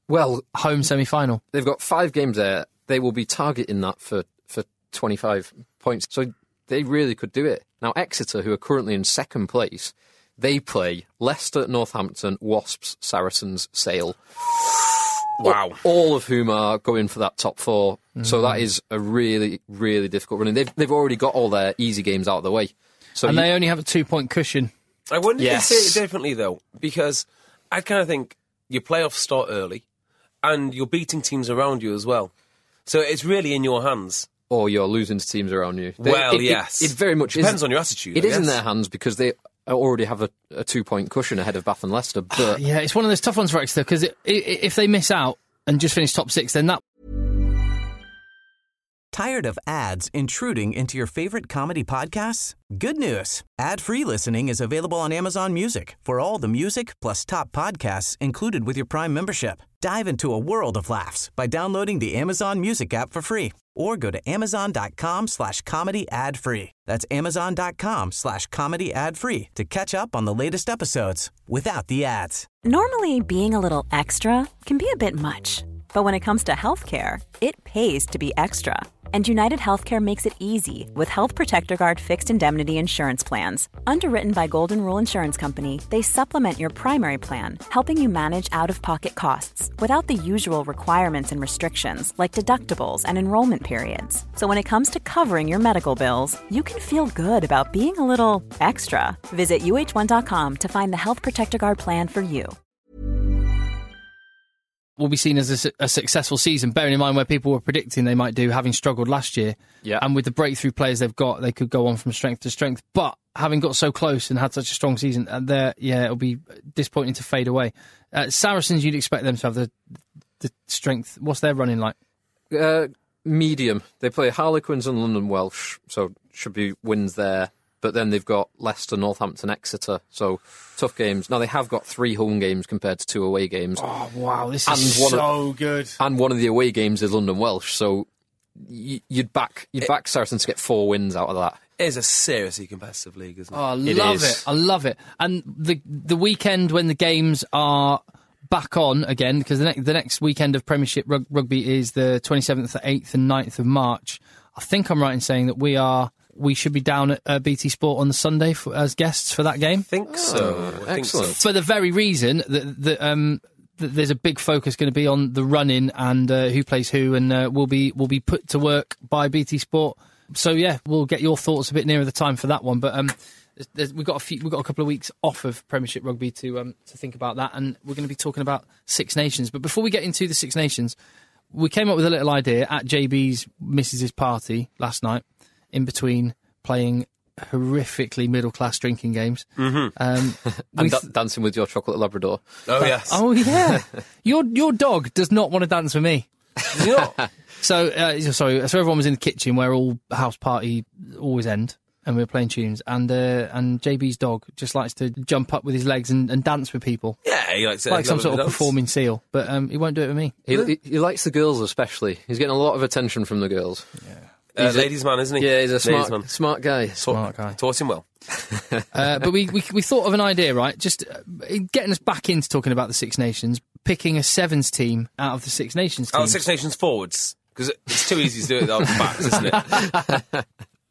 Well, home semi-final. They've got 5 games there. They will be targeting that for 25 points. So they really could do it. Now, Exeter, who are currently in second place, they play Leicester, Northampton, Wasps, Saracens, Sale. Wow. All of whom are going for that top 4. So that is a really, really difficult running. They've already got all their easy games out of the way. So they only have a 2-point cushion. I wonder if they say it differently, though, because I kind of think your playoffs start early and you're beating teams around you as well. So it's really in your hands. Or you're losing to teams around you. Yes. It very much depends on your attitude. It is in their hands because they already have a 2-point cushion ahead of Bath and Leicester. But yeah, it's one of those tough ones for Exeter because if they miss out and just finish top 6, then that... Tired of ads intruding into your favorite comedy podcasts? Good news. Ad-free listening is available on Amazon Music for all the music plus top podcasts included with your Prime membership. Dive into a world of laughs by downloading the Amazon Music app for free or go to amazon.com/comedy ad-free. That's amazon.com/comedy ad-free to catch up on the latest episodes without the ads. Normally, being a little extra can be a bit much. But when it comes to healthcare, it pays to be extra. And United Healthcare makes it easy with Health Protector Guard fixed indemnity insurance plans. Underwritten by Golden Rule Insurance Company, they supplement your primary plan, helping you manage out-of-pocket costs without the usual requirements and restrictions like deductibles and enrollment periods. So when it comes to covering your medical bills, you can feel good about being a little extra. Visit uh1.com to find the Health Protector Guard plan for you. Will be seen as a successful season, bearing in mind where people were predicting they might do, having struggled last year. Yeah. And with the breakthrough players they've got, they could go on from strength to strength. But having got so close and had such a strong season, it'll be disappointing to fade away. Saracens, you'd expect them to have the strength. What's their running like? Medium. They play Harlequins and London Welsh, so should be wins there. But then they've got Leicester, Northampton, Exeter, so tough games. Now, they have got 3 home games compared to 2 away games. Oh, wow, this is so good. And one of the away games is London Welsh, so you'd back Saracens to get 4 wins out of that. It is a seriously competitive league, isn't it? Oh, I love it. I love it. And the weekend when the games are back on again, because the next weekend of Premiership rugby is the 27th, 8th and 9th of March. I think I'm right in saying that we should be down at BT Sport on the Sunday as guests for that game. I think so. Excellent. For the very reason that there's a big focus going to be on the run-in and who plays who, and will be put to work by BT Sport. So yeah, we'll get your thoughts a bit nearer the time for that one. But we've got a couple of weeks off of Premiership rugby to think about that, and we're going to be talking about Six Nations. But before we get into the Six Nations, we came up with a little idea at JB's missus's party last night, in between playing horrifically middle-class drinking games. Mm-hmm. And dancing with your chocolate Labrador. Oh, yes. Oh, yeah. Your dog does not want to dance with me. Does he not? So everyone was in the kitchen where all house party always end, and we were playing tunes, and JB's dog just likes to jump up with his legs and dance with people. Yeah, he likes it. Like some sort of performing seal, but he won't do it with me. He likes the girls especially. He's getting a lot of attention from the girls. Yeah. Ladies' man, isn't he? Yeah, he's a smart guy. Smart guy. Taught him well. But we thought of an idea, right? Just getting us back into talking about the Six Nations, picking a Sevens team out of the Six Nations team. Oh, Six Nations forwards. Because it's too easy to do it out the backs, isn't it?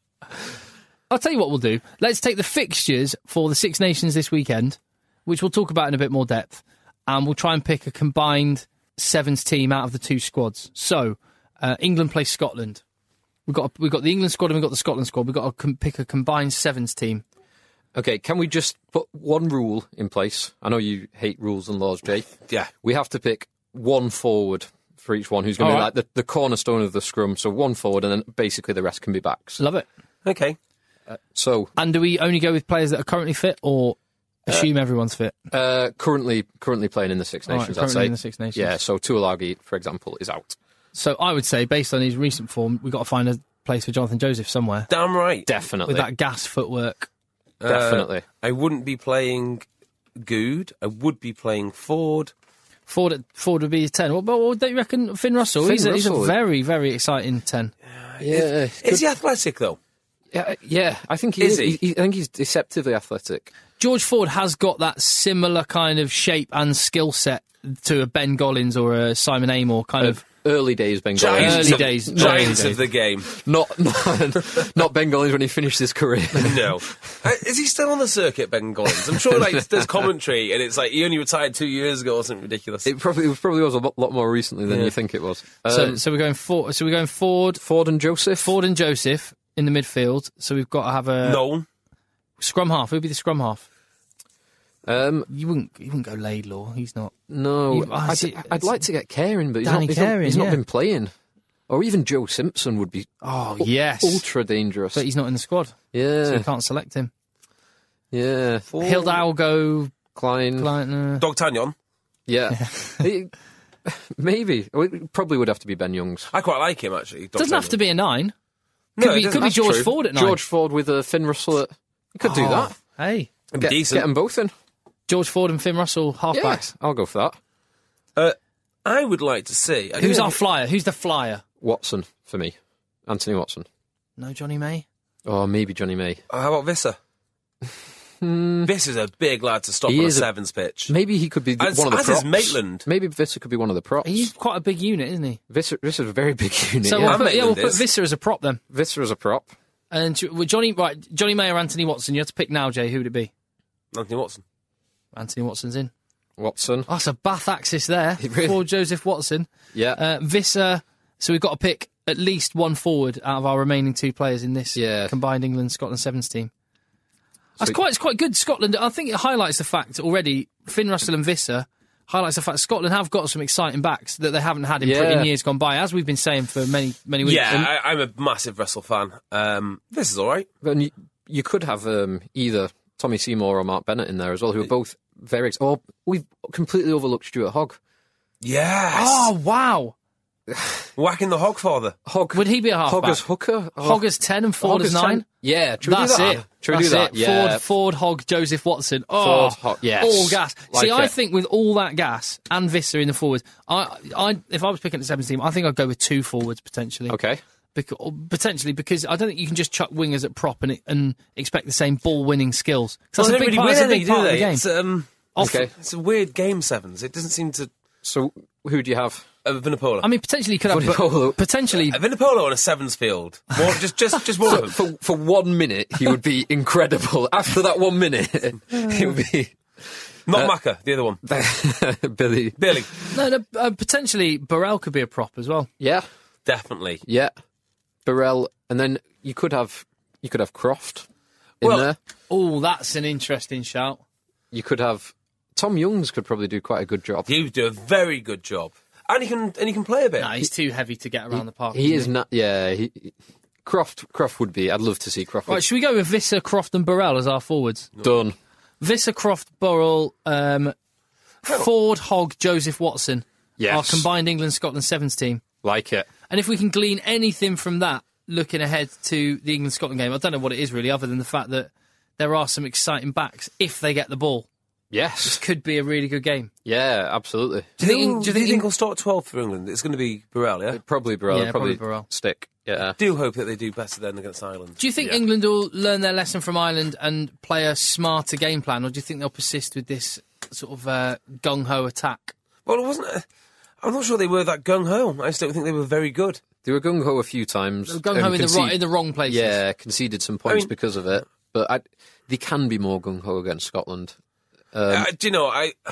I'll tell you what we'll do. Let's take the fixtures for the Six Nations this weekend, which we'll talk about in a bit more depth, and we'll try and pick a combined Sevens team out of the 2 squads. So, England plays Scotland. We've got the England squad and we've got the Scotland squad. We've got to pick a combined Sevens team. Okay, can we just put one rule in place? I know you hate rules and laws, Jay. Yeah. We have to pick 1 forward for each one who's going to be like the cornerstone of the scrum. So 1 forward and then basically the rest can be backs. Love it. Okay. And do we only go with players that are currently fit or assume everyone's fit? Currently playing in the Six Nations, I'd say. In the Six Nations. Yeah, so Tuilagi, for example, is out. So I would say, based on his recent form, we've got to find a place for Jonathan Joseph somewhere. Damn right. Definitely. With that gas footwork. Definitely. I wouldn't be playing Good. I would be playing Ford. Ford would be his 10. What do you reckon? Finn Russell? He's a very, very exciting 10. Yeah. Is he athletic, though? Yeah. I think he is. I think he's deceptively athletic. George Ford has got that similar kind of shape and skill set to a Ben Gollins or a Simon Amor kind of. Early days Ben Giants Gollins. Early days. Giants of the game. Not Ben Gollins when he finished his career. No. Is he still on the circuit, Ben Gollins? I'm sure there's commentary and it's like he only retired 2 years ago or something ridiculous. It probably was a lot more recently than you think it was. So we're going Ford and Joseph. Ford and Joseph in the midfield. So we've got to have a Nolan. scrum half. Who'd be the scrum half? You wouldn't go Laidlaw. He's not. No, I'd like to get Kieran, but he's not been playing. Or even Joe Simpson would be. Oh yes, ultra dangerous. But he's not in the squad. Yeah, so you can't select him. Yeah, Hildalgo, Klein, D'Artagnan. Yeah, maybe. It probably would have to be Ben Youngs. I quite like him actually. Doesn't have to be a 9. No, could be George true. Ford at 9. George Ford with Finn Russell. You could do that. Hey, decent. Get them both in. George Ford and Finn Russell halfbacks. Yeah, I'll go for that. I would like to see. Who's our flyer? Who's the flyer? Watson for me. Anthony Watson. No Johnny May? Oh, maybe Johnny May. How about Visser? Visser's a big lad to stop on a sevens pitch. Maybe he could be one of the props. As is Maitland. Maybe Visser could be one of the props. He's quite a big unit, isn't he? Visser's a very big unit. So we'll put Visser as a prop then. Visser as a prop. And Johnny May or Anthony Watson? You have to pick now, Jay. Who would it be? Anthony Watson. Anthony Watson's in. Watson. Oh, that's a Bath axis there for Joseph Watson. Yeah. Visser. So we've got to pick at least one forward out of our remaining 2 players in this combined England-Scotland Sevens team. It's quite good. Scotland, I think it highlights the fact already, Finn Russell and Visser highlights the fact Scotland have got some exciting backs that they haven't had in years gone by, as we've been saying for many weeks. Yeah, I'm a massive Russell fan. This is all right. But you could have either Tommy Seymour or Mark Bennett in there as well, who are both very... we've completely overlooked Stuart Hogg. Yes. Oh, wow. Whacking the Hogfather. Would he be a halfback? Hogg as hooker? Hogg as 10 and Ford as 9? Yeah, that's it. Should we do that? Yeah. Ford, Hogg, Joseph Watson. Oh, Ford, Hogg, yes. All gas. Like I think with all that gas and Visser in the forwards, if I was picking the Sevens team, I think I'd go with 2 forwards potentially. Okay. Potentially, because I don't think you can just chuck wingers at prop and expect the same ball-winning skills. Well, that's a big part of the game. It's a weird game, Sevens. It doesn't seem to... So, who do you have? Vunipola. I mean, potentially you could have... Potentially... Vunipola on a Sevens field. Just one of them. For 1 minute, he would be incredible. After that 1 minute, he would be... Not Macca, the other one. Billy. No, potentially Burrell could be a prop as well. Yeah. Definitely. Yeah. Burrell, and then you could have Croft in there. Oh, that's an interesting shout. You could have... Tom Youngs could probably do quite a good job. He would do a very good job. And he can play a bit. No, he's too heavy to get around the park. He is not... Yeah, Croft would be... I'd love to see Croft. Right, should we go with Visser, Croft and Burrell as our forwards? No. Done. Visser, Croft, Burrell, Ford, Hogg, Joseph Watson. Yes. Our combined England-Scotland Sevens team. Like it. And if we can glean anything from that, looking ahead to the England-Scotland game, I don't know what it is really, other than the fact that there are some exciting backs if they get the ball. Yes. This could be a really good game. Yeah, absolutely. Do you think he'll start 12th for England? It's going to be Burrell, yeah? Probably Burrell. Yeah, probably Burrell. Stick, yeah. I do hope that they do better then against Ireland. Do you think England will learn their lesson from Ireland and play a smarter game plan, or do you think they'll persist with this sort of gung-ho attack? Well, it wasn't... I'm not sure they were that gung-ho. I just don't think they were very good. They were gung-ho a few times. They were gung-ho in the wrong places. Yeah, conceded some points because of it. But they can be more gung-ho against Scotland. Do you know,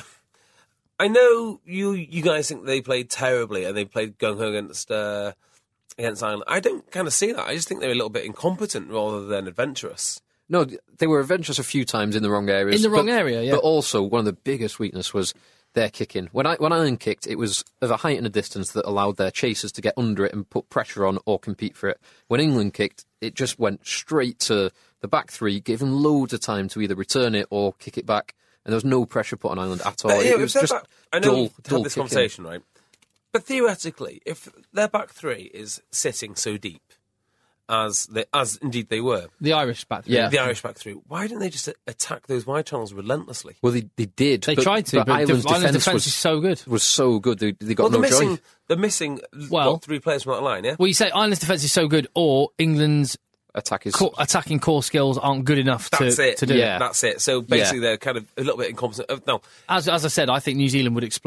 I know you guys think they played terribly and they played gung-ho against Ireland. I don't kind of see that. I just think they're a little bit incompetent rather than adventurous. No, they were adventurous a few times in the wrong areas. In the wrong area, yeah. But also, one of the biggest weaknesses was their kicking. When Ireland kicked, it was of a height and a distance that allowed their chasers to get under it and put pressure on or compete for it. When England kicked, it just went straight to the back three, gave them loads of time to either return it or kick it back. And there was no pressure put on Ireland at all. It was just I know we've dull had this kicking. conversation, right? But theoretically, if their back three is sitting so deep, as indeed they were, the Irish back three, the Irish back three, why didn't they just attack those wide channels relentlessly? Well, they did. They tried to, but Ireland's defence is so good. Was so good. They got no joy. They're missing 3 players from that line, yeah? Well, you say Ireland's defence is so good, or England's attacking core skills aren't good enough to do it. That's it. So basically they're kind of a little bit incompetent. No. As I said, I think New Zealand would exploit that.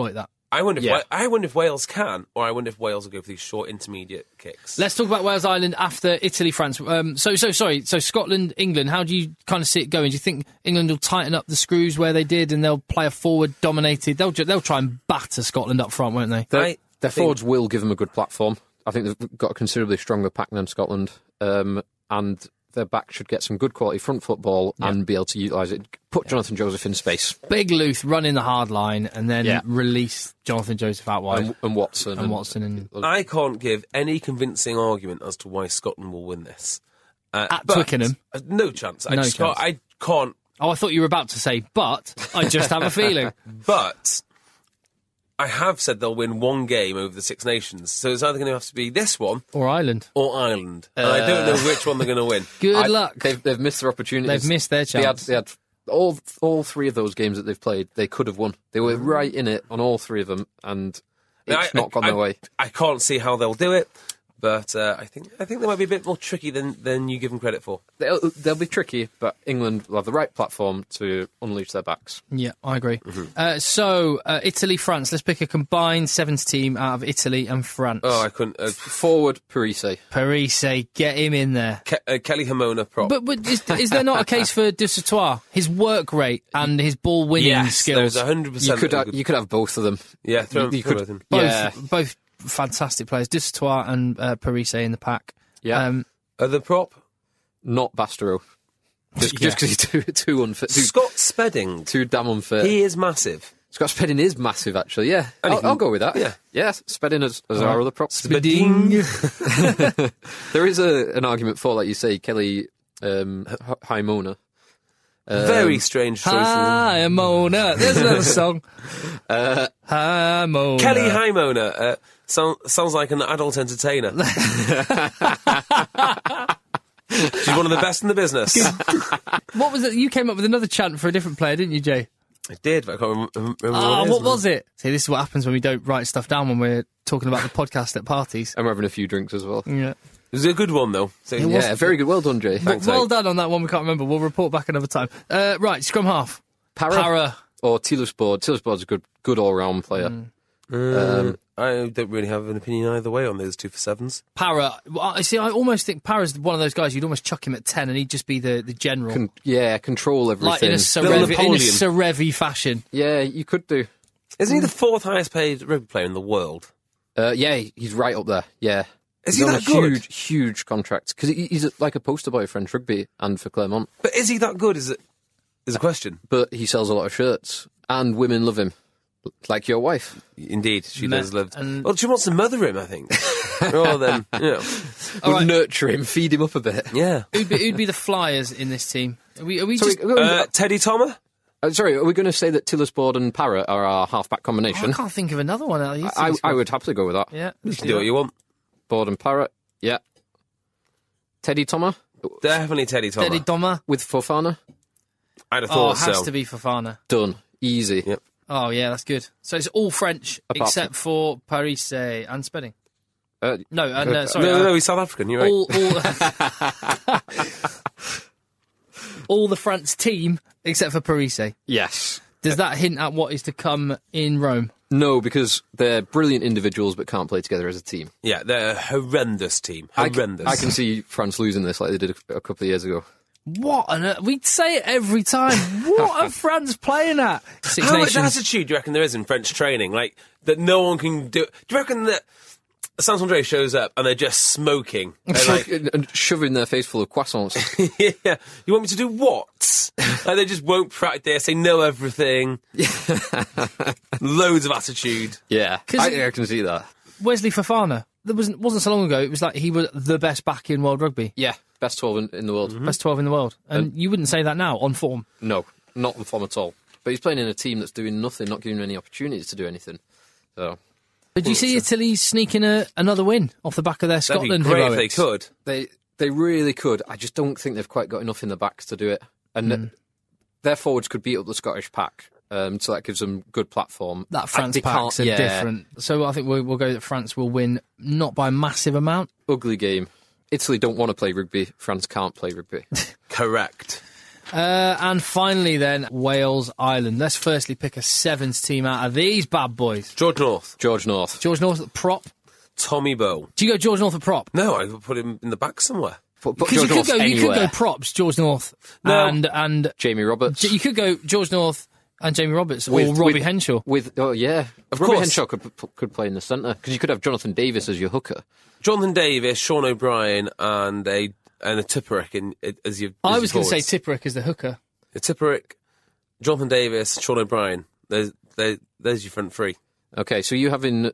I wonder if Wales can, or I wonder if Wales will go for these short intermediate kicks. Let's talk about Wales, Ireland after Italy, France. So Scotland, England, how do you kind of see it going? Do you think England will tighten up the screws where they did and they'll play a forward dominated? They'll try and batter Scotland up front, won't they? Their forwards will give them a good platform. I think they've got a considerably stronger pack than Scotland, and their back should get some good quality front football and be able to utilise it. Put Jonathan Joseph in space. Big Luth run in the hard line and then release Jonathan Joseph out wide. And Watson. I can't give any convincing argument as to why Scotland will win this. At Twickenham? No chance. I can't. Oh, I thought you were about to say, but I just have a feeling. But I have said they'll win one game over the Six Nations, so it's either going to have to be this one or Ireland. And I don't know which one they're going to win. Good luck. They've missed their opportunities. They've missed their chance. They had all three of those games that they've played, they could have won. They were right in it on all three of them, and it's not gone their way. I can't see how they'll do it. But I think they might be a bit more tricky than you give them credit for. They'll be tricky, but England will have the right platform to unleash their backs. Yeah, I agree. So, Italy, France. Let's pick a combined sevens team out of Italy and France. Oh, I couldn't. Forward, Parise. Parise, get him in there. Kelly Hamona prop. But is there not a case for De Sautoir? His work rate and his ball winning skills. There's 100%. You could have both of them. Yeah, you could. Both fantastic players, De Sautoir and Parise in the pack. Yeah. The prop? Not Bastereau. Just because he's too unfit. Scott Spedding. Too damn unfit. He is massive. Scott Spedding is massive, actually, yeah. I'll go with that. Yeah, Spedding as our other prop. Spedding. There is an argument for, like you say, Kelly Haimona. Very strange choice. Haimona. There's another song. Haimona. Kelly Haimona. Sounds like an adult entertainer. She's one of the best in the business. What was it? You came up with another chant for a different player, didn't you, Jay? I did, but I can't remember what was it? See, this is what happens when we don't write stuff down when we're talking about the podcast at parties. And we're having a few drinks as well. Yeah. It was a good one, though. So, yeah, very good. Well done, Jay. Thanks, well done on that one. We can't remember. We'll report back another time. Right, scrum half. Para. Or Tillersport. Tillersport's a good all-round player. I don't really have an opinion either way on those 2 for 7s. Para. See, I almost think Para's one of those guys you'd almost chuck him at 10 and he'd just be the general. Control everything. Like in a Sarevi fashion. Yeah, you could do. Isn't he the 4th highest paid rugby player in the world? Yeah, he's right up there, yeah. Is he that good? Huge contract. Because he's like a poster boy for French rugby and for Clermont. But is he that good, is a question. But he sells a lot of shirts, and women love him. Like your wife. Indeed, she does love... Well, she wants to mother him, I think. Rather than, nurture him, feed him up a bit. Yeah. Who'd be the flyers in this team? Are we Teddy Thomas? Sorry, are we going to say that Tillersport and Para are our half-back combination? I can't think of another one. I would happily go with that. Yeah. You can do what you want. Board and Para, yeah. Teddy Thomas? Definitely Teddy Thomas. Teddy Thomas. With Fofana? I'd have thought so. It has to be Fofana. Done. Easy. Yep. Oh, yeah, that's good. So it's all French except for Parise and Spedding. Sorry. No, he's South African, you're right. All the France team except for Parise. Yes. Does that hint at what is to come in Rome? No, because they're brilliant individuals but can't play together as a team. Yeah, they're a horrendous team. Horrendous. I can see France losing this like they did a couple of years ago. What on earth? We'd say it every time. What are France playing at? How much attitude do you reckon there is in French training? Like, that no one can do... Do you reckon that Saint-André shows up and they're just smoking? And shoving their face full of croissants. Yeah. You want me to do what? Like, they just won't practice, they know everything. Loads of attitude. Yeah, I can see that. Wesley Fofana. There wasn't so long ago, it was like he was the best back in world rugby. Yeah, best 12 in the world. Mm-hmm. Best 12 in the world. And you wouldn't say that now, on form. No, not on form at all. But he's playing in a team that's doing nothing, not giving him any opportunities to do anything. So... But do you see Italy sneaking another win off the back of their Scotland heroics? If they could. They really could. I just don't think they've quite got enough in the backs to do it. And their forwards could beat up the Scottish pack, so that gives them good platform. That France packs are different. So I think we'll go that France will win, not by a massive amount. Ugly game. Italy don't want to play rugby. France can't play rugby. Correct. And finally then, Wales-Ireland. Let's firstly pick a sevens team out of these bad boys. George North. George North. George North at prop. Tommy Bowe. Do you go George North at prop? No, I would put him in the back somewhere. Because you could go props, George North and Jamie Roberts. You could go George North and Jamie Roberts or Robbie Henshaw. Robbie Henshaw could play in the centre because you could have Jonathan Davis as your hooker. Jonathan Davis, Sean O'Brien, and a Tipperick as your. I was going to say Tipperick as the hooker. A Tipperick, Jonathan Davis, Sean O'Brien. There's your front three. Okay, so you having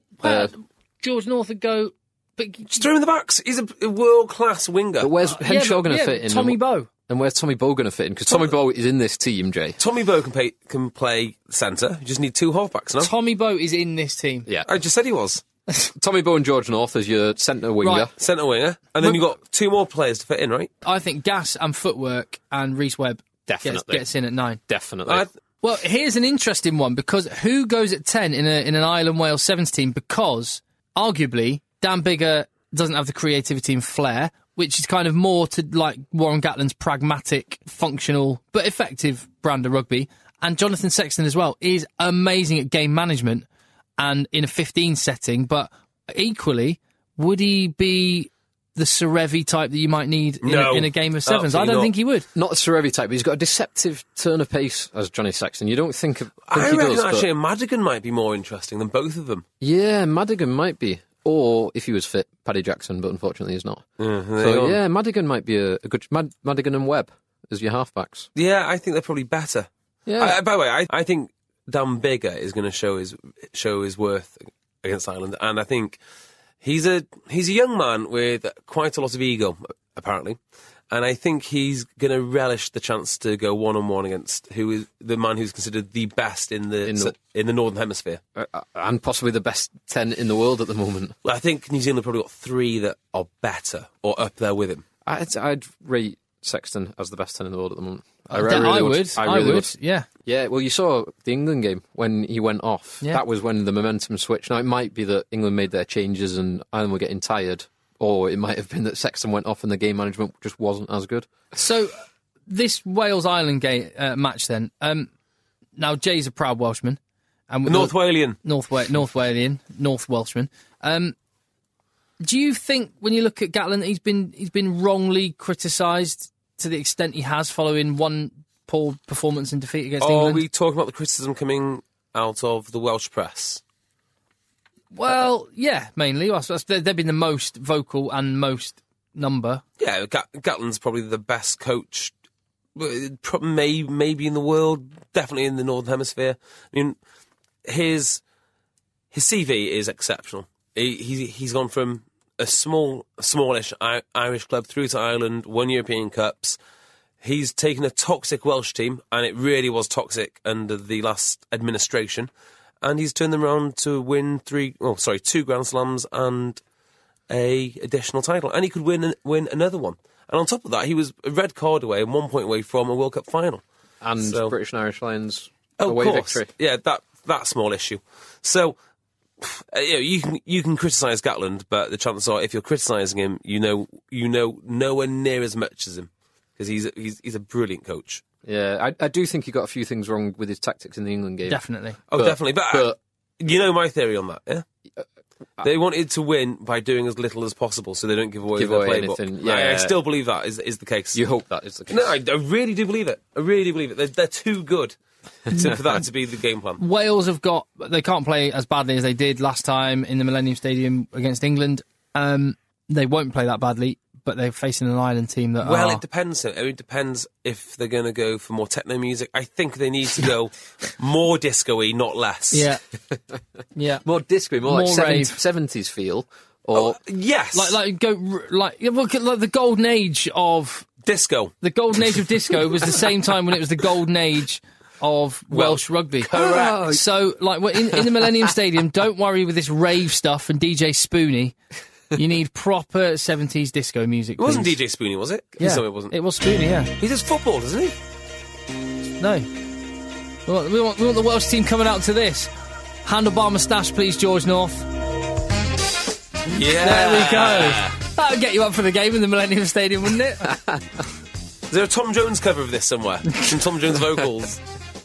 George North would go. But just throw him in the backs. He's a world-class winger. But where's Henshaw going to fit in? Tommy Bowe. And where's Tommy Bowe going to fit in? Because Tommy Bowe is in this team, Jay. Tommy Bowe can play centre. You just need two halfbacks, no? Tommy Bowe is in this team. Yeah. I just said he was. Tommy Bowe and George North as your centre winger. Right. Centre winger. And then you've got two more players to fit in, right? I think Gas and Footwork and Rhys Webb gets in at 9. Definitely. Well, here's an interesting one, because who goes at 10 in an Ireland-Wales sevens team? Because, arguably, Dan Biggar doesn't have the creativity and flair, which is kind of more to like Warren Gatland's pragmatic, functional, but effective brand of rugby. And Jonathan Sexton as well is amazing at game management and in a 15 setting, but equally, would he be the Serevi type that you might need in a game of sevens? I don't think he would. Not the Serevi type, but he's got a deceptive turn of pace as Johnny Sexton. You don't think I he reckon does, actually Madigan might be more interesting than both of them. Yeah, Madigan might be. Or, if he was fit, Paddy Jackson, but unfortunately he's not. Madigan might be a good... Madigan and Webb as your halfbacks. Yeah, I think they're probably better. Yeah. By the way, I think Dan Biggar is going to show his worth against Ireland, and I think he's a young man with quite a lot of ego, apparently, and I think he's going to relish the chance to go one-on-one against who is the man who's considered the best in the Northern Hemisphere. And possibly the best 10 in the world at the moment. Well, I think New Zealand probably got 3 that are better or up there with him. I'd rate Sexton as the best 10 in the world at the moment. I would. Yeah. Yeah, well, you saw the England game when he went off. Yeah. That was when the momentum switched. Now, it might be that England made their changes and Ireland were getting tired. Or it might have been that Sexton went off and the game management just wasn't as good. So, this Wales-Ireland game match then. Now, Jay's a proud Welshman. And North Walian. North Walian. North Welshman. Do you think, when you look at Gatland, he's been wrongly criticised to the extent he has following one poor performance and defeat against England? Are we talking about the criticism coming out of the Welsh press? Well, yeah, mainly. They've been the most vocal and most number. Yeah, Gatland's probably the best coach, maybe in the world, definitely in the Northern Hemisphere. I mean, his CV is exceptional. He's gone from a smallish Irish club through to Ireland, won European Cups. He's taken a toxic Welsh team, and it really was toxic under the last administration. And he's turned them around to win 2 Grand Slams and a additional title. And he could win another one. And on top of that, he was a red card away and 1 point away from a World Cup final. And British and Irish Lions away victory. Yeah, that small issue. So, you can criticise Gatland, but the chances are, if you're criticising him, you know nowhere near as much as him. Because he's a brilliant coach. Yeah, I do think he got a few things wrong with his tactics in the England game. Definitely. Definitely. But you know my theory on that, yeah? They wanted to win by doing as little as possible so they don't give away their playbook. Anything. Yeah, I still believe that is the case. You hope that is the case. No, I really do believe it. They're too good for that to be the game plan. Wales they can't play as badly as they did last time in the Millennium Stadium against England. They won't play that badly. But they're facing an Ireland team that it depends. It depends if they're going to go for more techno music. I think they need to go more disco-y, not less. Yeah. Yeah. More disco-y, more like rave. 70s feel. Or yes. Like the golden age of... disco. The golden age of disco was the same time when it was the golden age of Welsh rugby. Correct. So, in the Millennium Stadium, don't worry with this rave stuff and DJ Spoonie. You need proper 70s disco music. It wasn't DJ Spoonie, was it? Yeah. So it wasn't. It was Spoonie, yeah. He does football, doesn't he? No. We want the Welsh team coming out to this. Handlebar moustache, please, George North. Yeah. There we go. That would get you up for the game in the Millennium Stadium, wouldn't it? there a Tom Jones cover of this somewhere? Some Tom Jones vocals?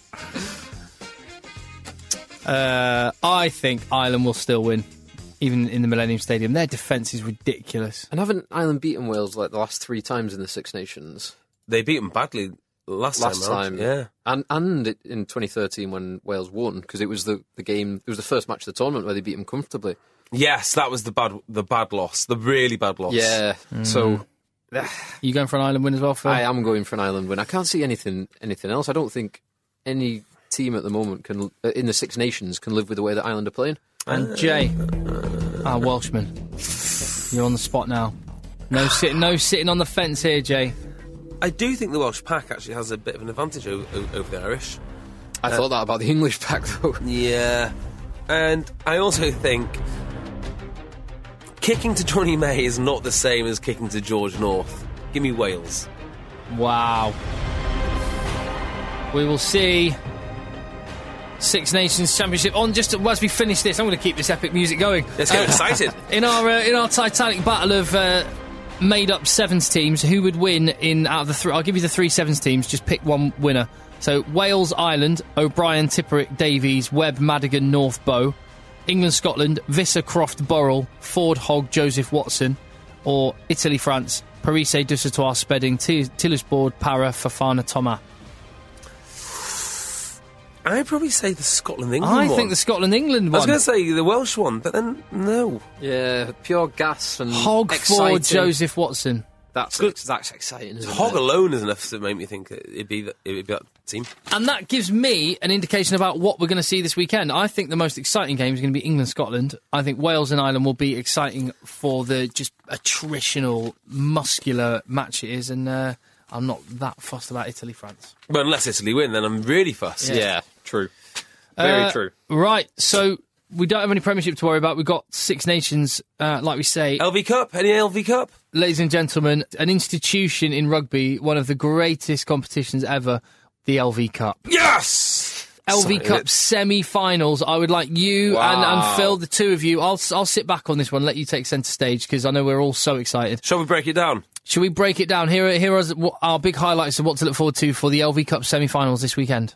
I think Ireland will still win, even in the Millennium Stadium. Their defence is ridiculous. And haven't Ireland beaten Wales like the last 3 times in the Six Nations? They beat them badly last time. Yeah. And in 2013 when Wales won, because it was the game, it was the first match of the tournament where they beat them comfortably. Yes, that was the bad loss, the really bad loss. Yeah. So You going for an Ireland win as well, Phil? I am going for an Ireland win. I can't see anything else. I don't think any team at the moment can in the Six Nations can live with the way that Ireland are playing. And Jay, our Welshman, you're on the spot now. No sitting on the fence here, Jay. I do think the Welsh pack actually has a bit of an advantage over the Irish. I thought that about the English pack, though. Yeah. And I also think kicking to Johnny May is not the same as kicking to George North. Give me Wales. Wow. We will see Six Nations Championship on just as we finish this. I'm going to keep this epic music going. Let's get excited. In our titanic battle of made-up sevens teams, who would win out of the 3? I'll give you the 3 sevens teams. Just pick one winner. So Wales, Ireland, O'Brien, Tipperick, Davies, Webb, Madigan, North, Bow. England, Scotland, Visser, Croft, Burrell, Ford, Hogg, Joseph, Watson. Or Italy, France, Parise, Dusautoir, Spedding, Tillisboard, Parra, Fafana, Thomas. I'd probably say the Scotland-England one. I think the Scotland-England one. I was going to say the Welsh one, but then no. Yeah, pure gas and Hogg, exciting. Ford, Joseph, Watson. That's exciting, isn't Hogg it? alone is enough to make me think it'd be that team. And that gives me an indication about what we're going to see this weekend. I think the most exciting game is going to be England-Scotland. I think Wales and Ireland will be exciting for the just attritional, muscular match it is, and I'm not that fussed about Italy-France. Well, unless Italy win, then I'm really fussed. Yeah, true. Very true. Right, so we don't have any Premiership to worry about. We've got Six Nations, like we say. LV Cup? Any LV Cup? Ladies and gentlemen, an institution in rugby, one of the greatest competitions ever, the LV Cup. Yes! LV Cup semi-finals. I would like you and Phil, the two of you. I'll sit back on this one, let you take centre stage, because I know we're all so excited. Shall we break it down? Shall we break it down? Here are our big highlights of what to look forward to for the LV Cup semi-finals this weekend.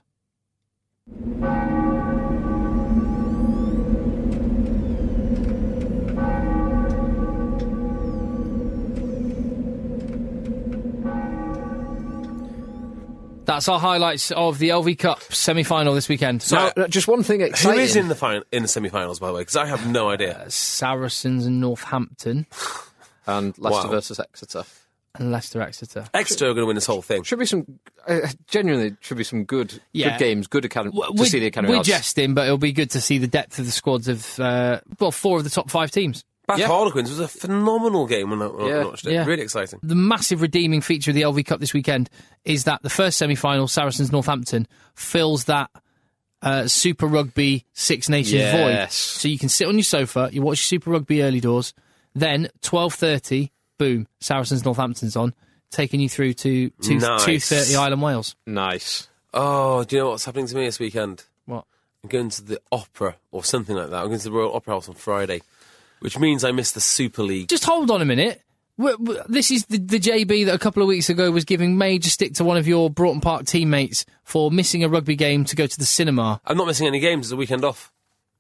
That's our highlights of the LV Cup semi-final this weekend. Now, just one thing exciting. Who is in the semi-finals, by the way? Because I have no idea. Saracens and Northampton. And Leicester versus Exeter. And Leicester-Exeter. Exeter are going to win this whole thing. Should be some, genuinely, should be some good games, good academy, to see the academy. We're jesting, but it'll be good to see the depth of the squads of, 4 of the top 5 teams. Bath Harlequins was a phenomenal game when I watched it. Yeah. Really exciting. The massive redeeming feature of the LV Cup this weekend is that the first semi-final, Saracens-Northampton, fills that Super Rugby Six Nations void. So you can sit on your sofa, you watch Super Rugby early doors, then 12:30, boom, Saracens-Northampton's on, taking you through to 2:30 Ireland-Wales. Nice. Oh, do you know what's happening to me this weekend? What? I'm going to the opera or something like that. I'm going to the Royal Opera House on Friday. Which means I missed the Super League. Just hold on a minute. This is the JB that a couple of weeks ago was giving major stick to one of your Broughton Park teammates for missing a rugby game to go to the cinema. I'm not missing any games. It's a weekend off.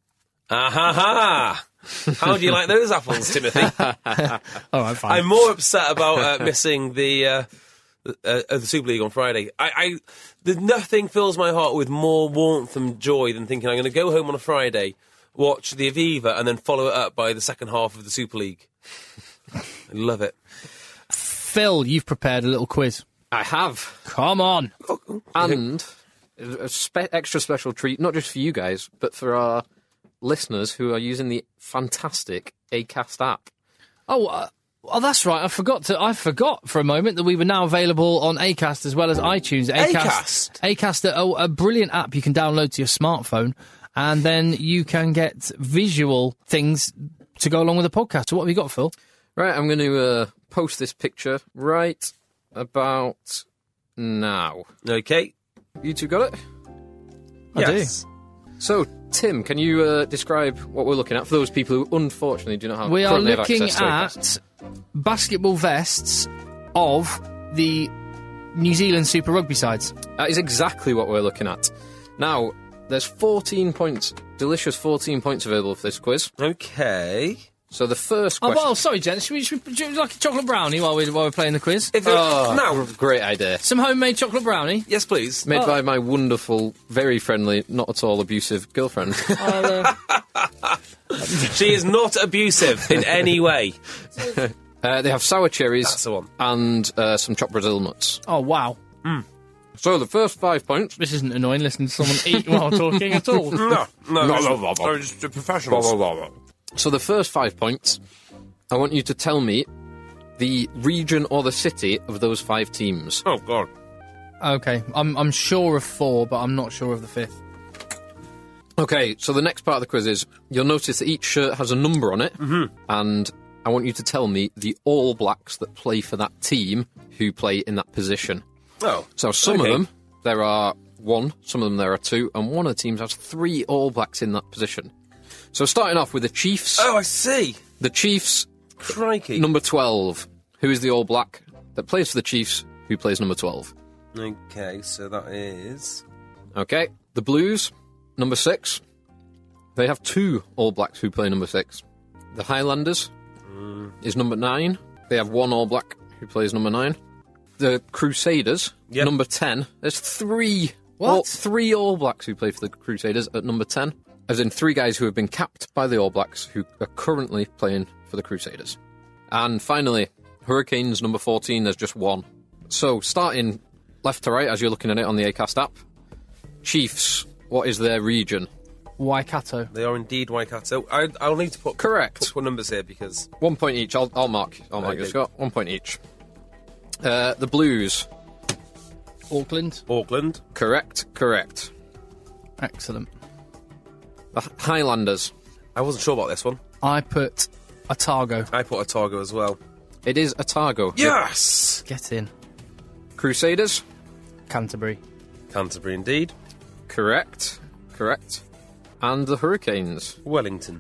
Ah-ha-ha! How do you like those apples, Timothy? All right, fine. I'm more upset about missing the Super League on Friday. Nothing fills my heart with more warmth and joy than thinking I'm going to go home on a Friday, watch the Aviva, and then follow it up by the second half of the Super League. I love it. Phil, you've prepared a little quiz. I have. Come on. And a extra special treat, not just for you guys, but for our listeners who are using the fantastic Acast app. Oh, that's right. I forgot for a moment that we were now available on Acast as well as iTunes. Acast, a brilliant app you can download to your smartphone. And then you can get visual things to go along with the podcast. So what have you got, Phil? Right, I'm going to post this picture right about now. Okay. You two got it? Yes. I do. So, Tim, can you describe what we're looking at for those people who unfortunately do not have We are looking at basketball vests of the New Zealand Super Rugby sides. That is exactly what we're looking at. Now, there's 14 points, delicious 14 points available for this quiz. Okay. So the first Oh, question... well, sorry, gents. Should we do like a chocolate brownie while we're playing the quiz? No. Great idea. Some homemade chocolate brownie. Yes, please. Made by my wonderful, very friendly, not at all abusive girlfriend. She is not abusive in any way. They have sour cherries That's the one. and some chopped Brazil nuts. Oh, wow. So the first 5 points... This isn't annoying listening to someone eat while talking at all. No. They're just professionals. So the first 5 points, I want you to tell me the region or the city of those 5 teams. Oh, God. Okay, I'm sure of 4, but I'm not sure of the 5th. Okay, so the next part of the quiz is, you'll notice that each shirt has a number on it, and I want you to tell me the All Blacks that play for that team who play in that position. Oh. So some of them, there are 1, some of them there are 2, and one of the teams has 3 All Blacks in that position. So starting off with the Chiefs. Oh, I see. The Chiefs, Crikey. number 12. Who is the All Black that plays for the Chiefs, who plays number 12? Okay, so that is... Okay, the Blues, number 6. They have 2 All Blacks who play number 6. The Highlanders is number 9. They have 1 All Black who plays number 9. The Crusaders, number 10. There's 3. What? 3 All Blacks who play for the Crusaders at number 10. As in 3 guys who have been capped by the All Blacks who are currently playing for the Crusaders. And finally, Hurricanes, number 14, there's just 1. So, starting left to right, as you're looking at it on the Acast app, Chiefs, what is their region? Waikato. They are indeed Waikato. I'll need to put... Correct. Put numbers here because... 1 point each. I'll mark you, Scott. 1 point each. The Blues. Auckland. Auckland. Correct. Excellent. The Highlanders. I wasn't sure about this one. I put Otago. I put Otago as well. It is Otago. Yes! Get in. Crusaders. Canterbury. Canterbury indeed. Correct. And the Hurricanes. Wellington.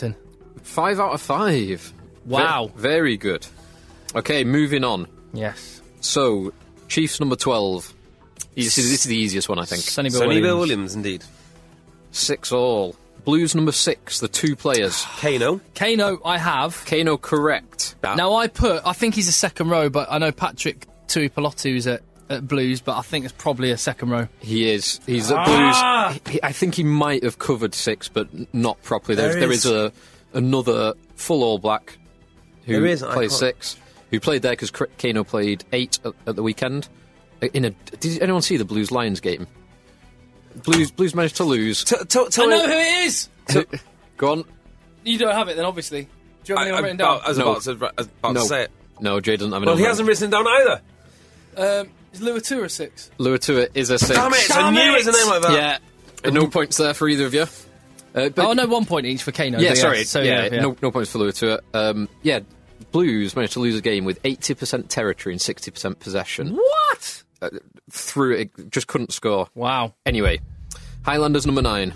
5 out of 5. Wow. Very good. Okay, moving on. Yes. So, Chiefs number 12. This is the easiest one, I think. Sonny Bill Sonny Bill Williams. Williams indeed. 6 all. Blues number 6, the 2 players. Kano. Kano, I have. Kano, correct. Now, I think he's a second row, but I know Patrick Tuipulotu's at Blues, but I think it's probably a second row. He is. He's at Blues. I think he might have covered 6, but not properly. There is another full All Black who plays 6, who played there because Kano played 8 at the weekend. Did anyone see the Blues Lions game? Blues managed to lose. I know who it is! Go on. You don't have it then, obviously. Do you have anyone written down? I was about to say it. No, Jay doesn't have it. Well, he hasn't written it down either. Is Luatua 6? Luatua is a 6. Damn it! I knew it was a name like that. Yeah. No points there for either of you. No, 1 point each for Kano. Yeah, sorry. So, No points for Luatua. Blues managed to lose a game with 80% territory and 60% possession. What? Through it, just couldn't score. Wow. Anyway, Highlanders number 9.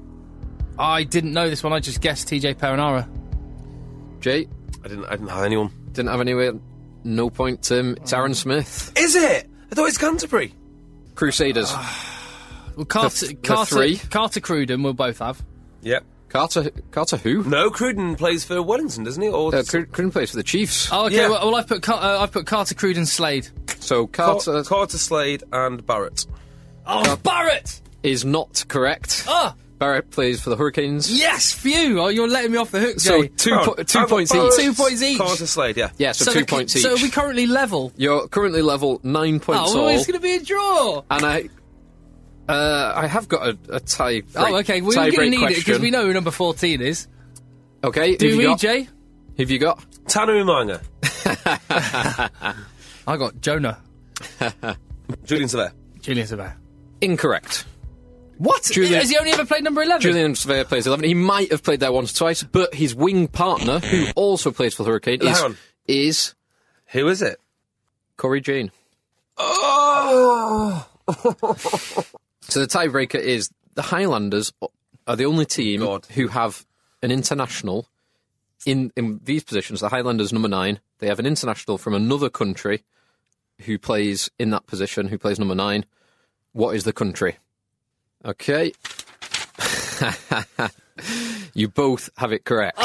I didn't know this one. I just guessed TJ Perenara. Jay? I didn't have anyone. Didn't have anyone. No point, Tim. It's Aaron Smith. Is it? I thought it's Canterbury. Crusaders. Well, Carter 3. Carter Cruden we'll both have. Yep. Carter who? No, Cruden plays for Wellington, doesn't he? Or Cruden plays for the Chiefs. Oh, okay. Yeah. Well, I've put Carter Cruden Slade. So Carter Slade and Barrett. Oh, Barrett! is not correct. Ah! Barrett plays for the Hurricanes. Yes, phew! Oh, you're letting me off the hook, So Jay. 2 points Barrett. each. 2 points each. Carter Slade, yeah. Yeah, so 2 points each. So are we currently level? You're currently level 9 points Oh, all. it's going to be a draw. And I have got a tie. Oh, okay. We're going to need it because we know who number 14 is. Okay, Do we, Jay? Who've you got? Tanu Umanga. I got Jonah. Julian Savea. Julian Savea. Incorrect. What? Julian- Has he only ever played number 11? Julian Savea plays 11. He might have played there once or twice, but his wing partner, who also plays for the Hurricane, is Who is it? Corey Jane. Oh! So the tiebreaker is the Highlanders are the only team who have an international in these positions. The Highlanders, number 9, they have an international from another country who plays in that position, who plays number 9. What is the country? Okay. You both have it correct.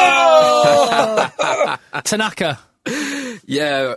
Oh! Tanaka. Yeah,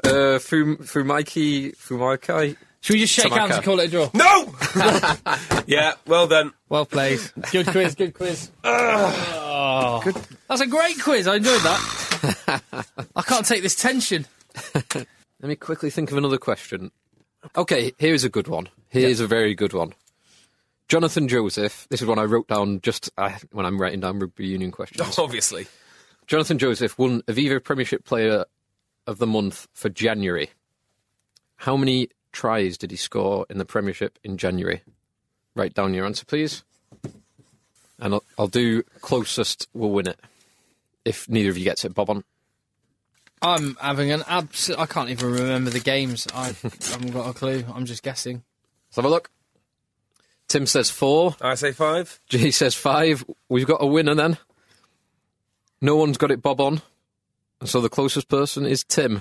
Fumakai. Should we just shake hands and call it a draw? No! Yeah, well done. Well played. Good quiz, good quiz. Oh. Good. That's a great quiz. I enjoyed that. I can't take this tension. Let me quickly think of another question. Okay, here's a good one. Here's a very good one. Jonathan Joseph, this is one I wrote down just when I'm writing down rugby union questions. Obviously. Jonathan Joseph won Aviva Premiership Player of the Month for January. How many tries did he score in the Premiership in January? Write down your answer, please. And I'll do closest will win it. If neither of you gets it, bob on. I'm having an absolute... I can't even remember the games. I haven't got a clue. I'm just guessing. Let's have a look. Tim says 4. I say 5. Jay says 5. We've got a winner then. No one's got it bob on. And so the closest person is Tim.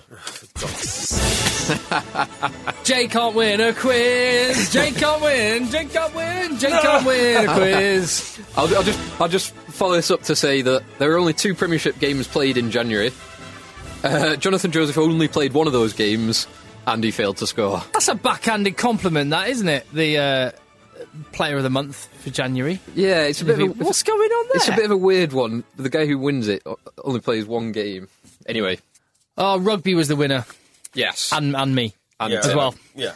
Jay can't win a quiz. Jay can't win. Jay can't win. Jay can't win a quiz. I'll just follow this up to say that there are only 2 Premiership games played in January. Jonathan Joseph only played one of those games, and he failed to score. That's a backhanded compliment, that, isn't it? The Player of the Month for January. Yeah, it's a bit of a... What's going on there? It's a bit of a weird one. The guy who wins it only plays one game. Anyway. Oh, rugby was the winner. Yes. And me. And as well. Yeah.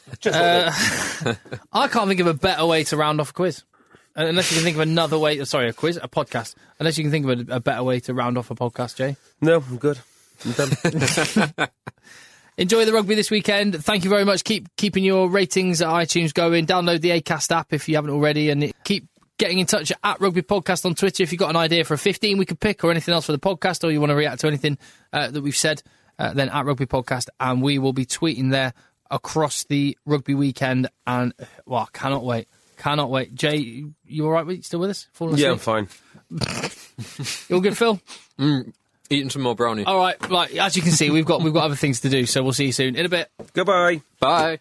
I can't think of a better way to round off a quiz. Unless you can think of another way... Sorry, a quiz? A podcast. Unless you can think of a better way to round off a podcast, Jay. No, I'm good. I'm done. Enjoy the rugby this weekend. Thank you very much. Keep keeping your ratings at iTunes going. Download the Acast app if you haven't already, and keep getting in touch at Rugby Podcast on Twitter if you've got an idea for a 15 we could pick or anything else for the podcast, or you want to react to anything that we've said, then at Rugby Podcast, and we will be tweeting there across the rugby weekend. And well, I cannot wait. Cannot wait. Jay, you all right? You still with us? Yeah, I'm fine. You all good, Phil? Eating some more brownie. All right. Right. As you can see, we've got other things to do, so we'll see you soon. In a bit. Goodbye. Bye.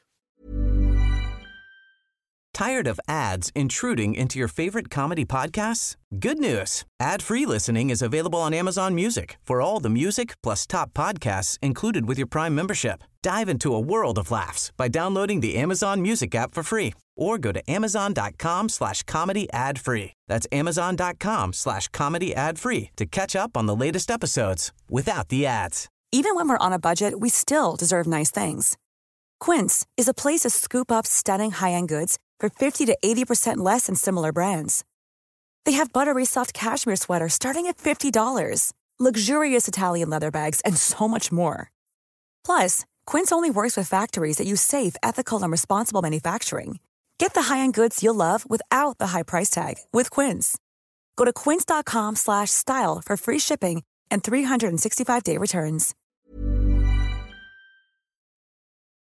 Tired of ads intruding into your favorite comedy podcasts? Good news. Ad-free listening is available on Amazon Music for all the music plus top podcasts included with your Prime membership. Dive into a world of laughs by downloading the Amazon Music app for free or go to amazon.com/comedy ad-free. That's amazon.com/comedy ad-free to catch up on the latest episodes without the ads. Even when we're on a budget, we still deserve nice things. Quince is a place to scoop up stunning high-end goods for 50 to 80% less than similar brands. They have buttery soft cashmere sweaters starting at $50, luxurious Italian leather bags, and so much more. Plus, Quince only works with factories that use safe, ethical, and responsible manufacturing. Get the high-end goods you'll love without the high price tag with Quince. Go to quince.com/style for free shipping and 365-day returns.